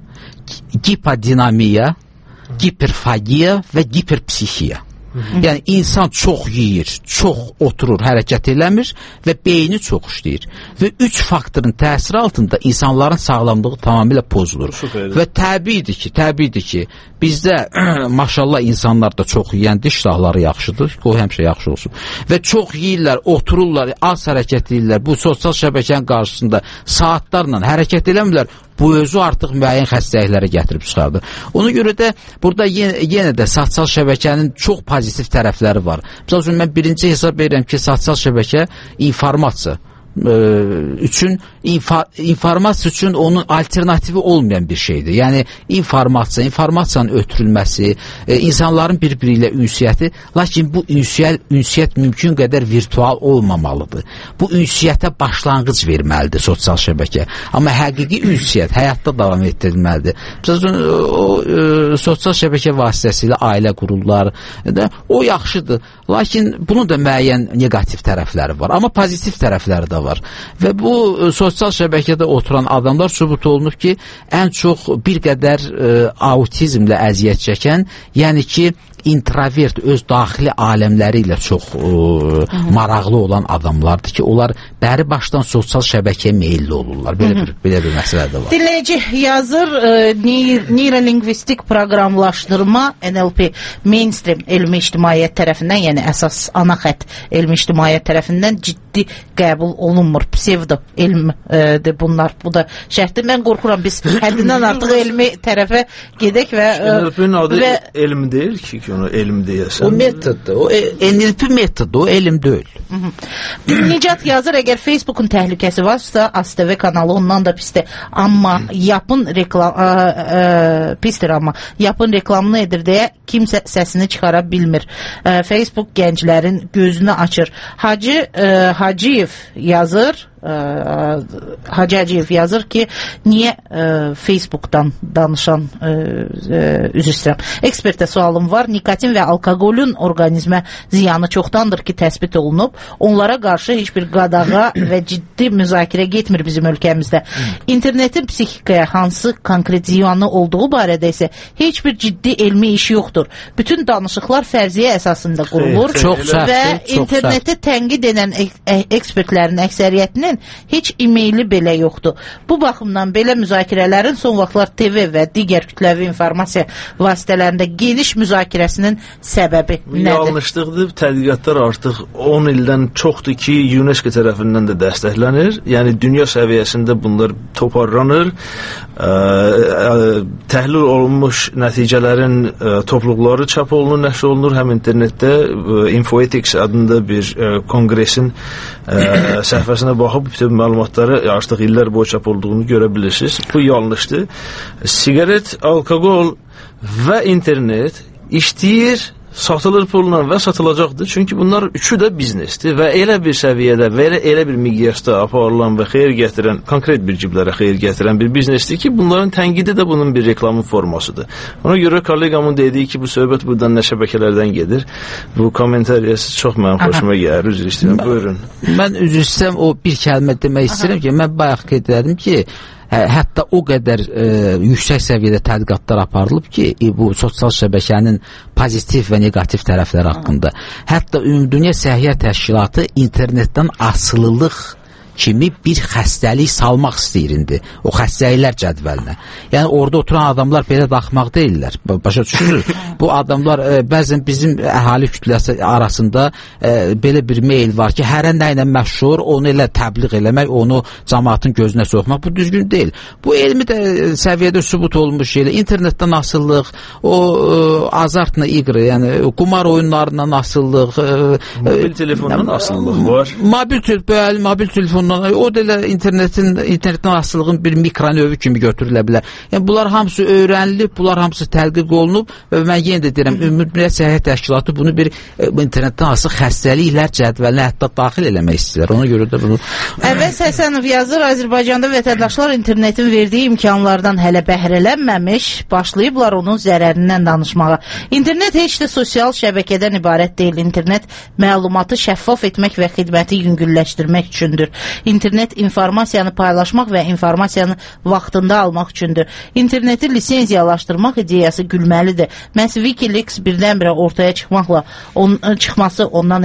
Gipodinamiya, giperfagiya və giperpsixiya. Yəni insan çox yeyir, çox oturur, hərəkət eləmir və beyni çox işləyir. Və üç faktorun təsiri altında insanların sağlamlığı tamamilə pozulur. Süper. Və təbiidir ki, təbiidir ki, bizdə maşallah insanlar da çox yeyəndə iştahları yaxşıdır, o həmişə yaxşı olsun. Və çox yeyirlər, otururlar, az hərəkət edirlər. Bu sosial şəbəkənin qarşısında saatlarla hərəkət eləmirlər. Bu özü artıq müəyyən xəstəliklərə gətirib çıxardır. Ona görə də burada yenə, yenə də sosial şəbəkənin çox pozitiv tərəfləri var. Məsəl üçün, mən birinci hesab edirəm ki, sosial şəbəkə informasiya e, üçün infa, informasiya üçün onun alternativi olmayan bir şeydir. Yəni informasiya, informasiyanın ötürülməsi, e, insanların bir-biri ilə ünsiyyəti, lakin bu ünsiyyət, ünsiyyət mümkün qədər virtual olmamalıdır. Bu ünsiyyətə başlanğıc verməlidir sosial şəbəkə. Amma həqiqi ünsiyyət həyatda davam etdirilməlidir. Məsələn, o e, sosial şəbəkə vasitəsilə ailə qururlar, e, o yaxşıdır. Lakin bunun da müəyyən negativ tərəfləri var. Amma pozitiv tərəfləri də var. Və bu e, sosial şəbəkədə oturan adamlar sübut olunub ki, ən çox bir qədər e, autizmlə əziyyət çəkən, yəni ki, introvert, öz daxili aləmləri ilə çox e, maraqlı olan adamlardır ki, onlar bəri başdan sosial şəbəkəyə meyilli olurlar. Belə bir, belə bir məsələ də var. Dinləyici yazır, e, neyrolinguistik proqramlaşdırma N L P mainstream elmi ictimaiyyət tərəfindən, yəni əsas ana xətt elmi ictimaiyyət tərəfindən ciddi qəbul olunmur. Psevdo elmdir bunlar. Bu da şərtdir. Mən qorxuram, biz həddindən artıq elmi tərəfə gedək və N L P-nin adı və, elm deyil ki, onu elm deyəsən. O metoddur. O N L P metodu, o elm deyil. Nicat yazır, əgər Facebookun təhlükəsi varsa, A S T V kanalı ondan da pisdir. Amma yapın reklam ə, ə, pisdir amma yapın reklamını edir deyə kimsə səsini çıxara bilmir. Ə, Facebook gənclərin gözünü açır. Hacı ə, Hacıyev yazır, ə, Hacı Hacıyev yazır ki, niyə ə, Facebookdan danışan ə, ə, üzr istəyirəm. Ekspertə sualım var. Nikotin və alkoqolun orqanizmə ziyanı çoxdandır ki, təsbit olunub. Onlara qarşı heç bir qadağa və ciddi müzakirə getmir bizim ölkəmizdə. İnternetin psixikaya hansı konkret ziyanı olduğu barədə isə heç bir ciddi elmi iş yoxdur. Bütün danışıqlar fərziyyə əsasında qurulur çox və səhv, interneti tənqid edən ekspertlərin əksəriyyətinin heç e-maili belə yoxdur. Bu baxımdan belə müzakirələrin son vaxtlar T V və digər kütləvi informasiya vasitələrində geniş müzakirəsinin səbəbi nədir? Yanlışlıqdır. Tədqiqatlar artıq on ildən çoxdur ki, UNESCO tərəfindən də dəstəklənir. Yəni dünya səviyyəsində bunlar toparlanır. Ə, ə, təhlil olunmuş nəticələrin ə, topluqları çap olunur, nəşr olunur. Həm internetdə ə, Infoethics adında bir ə, kongresin ə, səhifəsinə baxıb bütün məlumatları artıq illər boyu çap olduğunu görə bilirsiniz. Bu yanlışdır. Sigaret, alkoqol və internet işləyir satılır pulla və satılacaqdır. Çünki bunlar üçü də biznesdir və elə bir səviyyədə və elə, elə bir miqyasda aparılan və xeyir gətirən, konkret bir ciblərə xeyir gətirən bir biznesdir ki, bunların tənqidi də bunun bir reklamın formasıdır. Ona görə kolleqamın dediyi ki, bu söhbət buradan nə şəbəkələrdən gedir. Bu kommentariyası çox mənim xoşuma gəlir. Üzr istəyirəm. Buyurun. Mən üzr istəyirəm, o bir kəlmə demək istəyirəm ki, mən bayaq qeyd edim ki, hətta o qədər e, yüksək səviyyədə tədqiqatlar aparılıb ki, e, bu sosial şəbəkənin pozitiv və negativ tərəfləri haqqında. Hətta Ümumdünya Səhiyyə Təşkilatı internetdən asılılıq kimi bir xəstəlik salmaq istəyirindi. O xəstəliklər cədvəlinə. Yəni orada oturan adamlar belə baxmaq deyirlər. Başa düşürsünüz? Bu adamlar e, bəzən bizim əhali kütləsi arasında e, belə bir meyl var ki, hərə nə ilə məşhur, onu elə təbliğ eləmək, onu cəmaatın gözünə soxmaq, bu düzgün deyil. Bu elmi də səviyyədə sübut olmuş şeylə, internetdən asıllıq, o e, azartla iqri, yəni qumar oyunlarından asıllıq, e, mobil telefondan e, asıllıq var. Mobil telefon, mobil telefon o da elə internetin, internetin asılılığın bir mikronövü kimi götürülə bilər. Yəni, bunlar hamısı öyrənilib, bunlar hamısı tədqiq olunub və mən yenə də deyirəm, Ümumdünya Səhiyyə Təşkilatı bunu bir e, internetdən asılı xəstəliklər cədvəlinə hətta daxil eləmək istəyirlər. Ona görə də bunu... Əvəz Həsənov yazır, Azərbaycanda vətəndaşlar internetin verdiyi imkanlardan hələ bəhrələnməmiş, başlayıblar onun zərərindən danışmağa. İnternet heç də sosial şəbəkədən ibarət deyil. İnternet məlumatı şəffaf etmək və xidməti yüngülləşdirmək üçündür. İnternet informasiyanı paylaşmaq və informasiyanı vaxtında almaq üçündür. İnterneti lisenziyalaşdırmaq ideyası gülməlidir. Məhz Wikileaks birdən-birə ortaya çıxmaqla on, çıxması ondan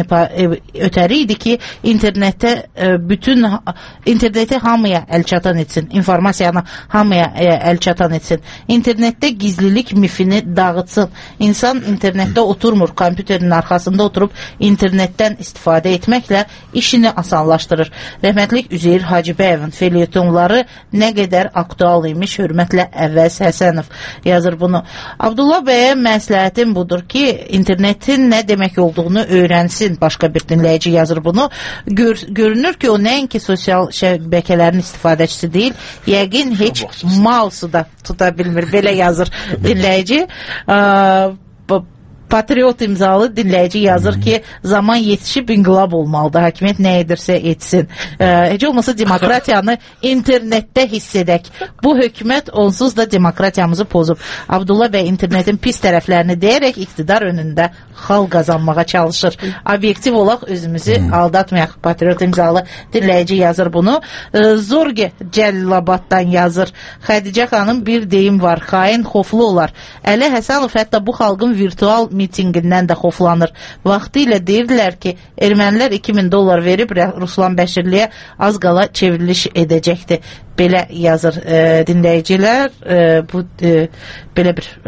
ötəri idi ki, internetə bütün interneti hamıya əlçatan etsin, informasiyanı hamıya əlçatan etsin. İnternetdə gizlilik mifini dağıtsın. İnsan internetdə oturmur, kompüterin arxasında oturub internetdən istifadə etməklə işini asanlaşdırır. Rəhmətlik Üzeyir Hacıbəyevin felyetonları nə qədər aktual imiş, hörmətlə Əvəz Həsənov yazır bunu. Abdullah bəyə məsləhətim budur ki, internetin nə demək olduğunu öyrənsin. Başqa bir dinləyici yazır bunu. Gör, görünür ki, o nəinki sosial şəbəkələrin istifadəçisi deyil, yəqin heç mausu da tuta bilmir. Belə yazır dinləyici. Ə, Patriot imzalı dinləyici yazır ki, zaman yetişib inqilab olmalıdır. Hakimiyyət nə edirsə etsin. Heç e, olmasa demokratiyanı internetdə hiss edək. Bu hökumət onsuz da demokratiyamızı pozub. Abdullah bəy internetin pis tərəflərini deyərək iqtidar önündə xal qazanmağa çalışır. Obyektiv olaq, özümüzü hmm. aldatmayaq. Patriot imzalı dinləyici yazır bunu. E, Zorge Cəlilabaddan yazır. Xədicə xanım bir deyim var. Xain xoflu olar. Əli Həsənov hətta bu xalqın virtual mitingindən də xoflanır. Vaxtı ilə deyirdilər ki, ermənilər iki min dollar verib Ruslan Bəşirliyə az qala çevriliş edəcəkdir. Belə yazır e, dinləyicilər. E, bu e, belə bir...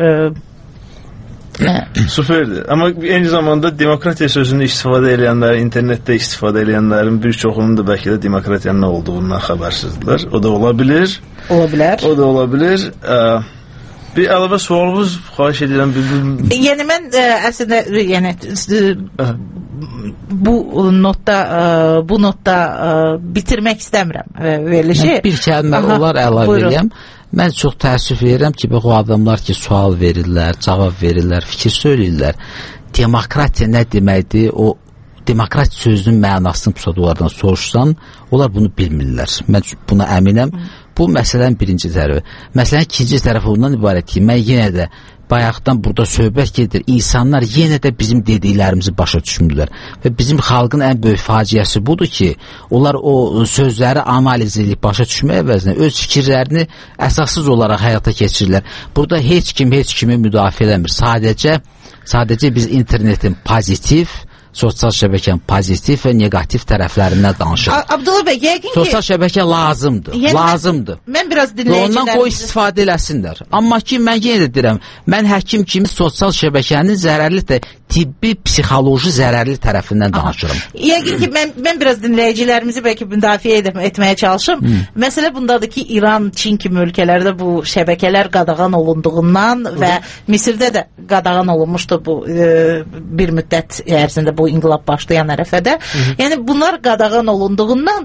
E, Süperdir. Amma eyni zamanda demokratiya sözünü istifadə edənlər, internetdə istifadə edənlərin bir çoxunun da bəlkə də demokratiyanın nə olduğundan xəbərsizdilər. O da ola bilir. Ola bilər. O da ola bilir. E, Bir əlavə sualımız xahiş edirəm. Bir... Yəni mən ə, əslində yəni ə, bu notda ə, bu notda ə, bitirmək istəmirəm verilişi. Bir kəlmə olar əlavə edeyim. Mən çox təəssüf verirəm ki, bu adamlar ki, sual verirlər, cavab verirlər, fikir söyləyirlər. Demokratiya nə deməkdir? O demokrat sözünün mənasını pusadolardan soruşsan, onlar bunu bilmirlər. Mən buna əminəm. Bu məsələnin birinci tərəfi. Məsələnin ikinci tərəfi ondan ibarət ki, mən yenə də bayaqdan burada söhbət gedir. İnsanlar yenə də bizim dediklərimizi başa düşmürlər. Və bizim xalqın ən böyük faciəsi budur ki, onlar o sözləri analiz edib başa düşmək əvəzinə öz fikirlərini əsassız olaraq həyata keçirirlər. Burada heç kim heç kimi müdafiə eləmir. Sadəcə, sadəcə biz internetin pozitiv, sosial şəbəkənin pozitiv və negativ tərəflərindən danışırıq. Abdullah bəy, yəqin ki... Sosial şəbəkə lazımdır, yəni lazımdır. Mən, mən biraz dinləyicilərimizi... Ondan qoy istifadə eləsinlər. Amma ki, mən yenə də deyirəm, mən həkim kimi sosial şəbəkənin zərərli də tibbi, psixoloji zərərli tərəfindən danışırım. Yəqin ki, mən, mən biraz dinləyicilərimizi bəlkə müdafiə edəm, etməyə çalışım. Hmm. Məsələ bundadır ki, İran, Çin kimi ölkələrdə bu şəbəkələr qadağan olunduğundan Hı. və Misirdə də qadağan olunmuşdu bu e, bir müddət ərzində bu inqilab başlayan ərəfədə. Hı -hı. Yəni bunlar qadağan olunduğundan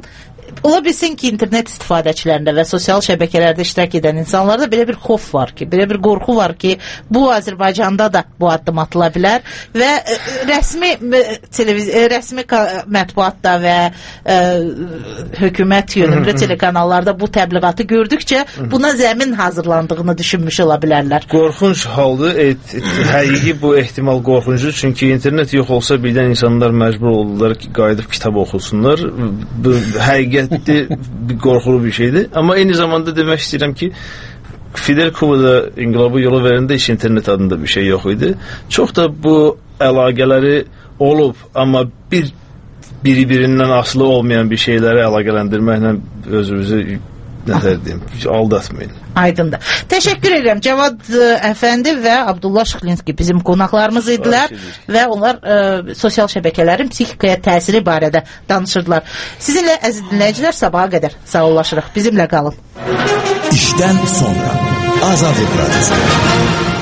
ola bilsin ki internet istifadəçilərində və sosial şəbəkələrdə iştirak edən insanlarda belə bir xof var ki, belə bir qorxu var ki, bu Azərbaycanda da bu addım atıla bilər və ə, rəsmi televiz rəsmi mətbuatda və ə, hökumət yönümlü telekanallarda bu təbliğatı gördükcə buna zəmin hazırlandığını düşünmüş ola bilərlər. Qorxunç haldır. Et, et, həqiqi bu ehtimal qorxuncudur. Çünki internet yox olsa birdən insanlar məcbur olurlar ki, qayıdıb kitab oxusunlar. Bu həqiqət bir qorxulu bir şeydir. Amma eyni zamanda demək istəyirəm ki, Fidel Kubada inqilabı yola verəndə heç internet adında bir şey yox idi. Çox da bu əlaqələri olub, amma bir biri-birindən asılı olmayan bir şeyləri əlaqələndirməklə özümüzü nəzər deyim, aldatmayın. Aydındır. Təşəkkür edirəm. Cavad əfəndi və Abdullah Şıxlinski bizim qonaqlarımız idilər və onlar ə, sosial şəbəkələrin psixikaya təsiri barədə danışırdılar. Sizinlə əziz dinləyicilər sabaha qədər sağollaşırıq. Bizimlə qalın. İşdən sonra Azadlıq Radyosu.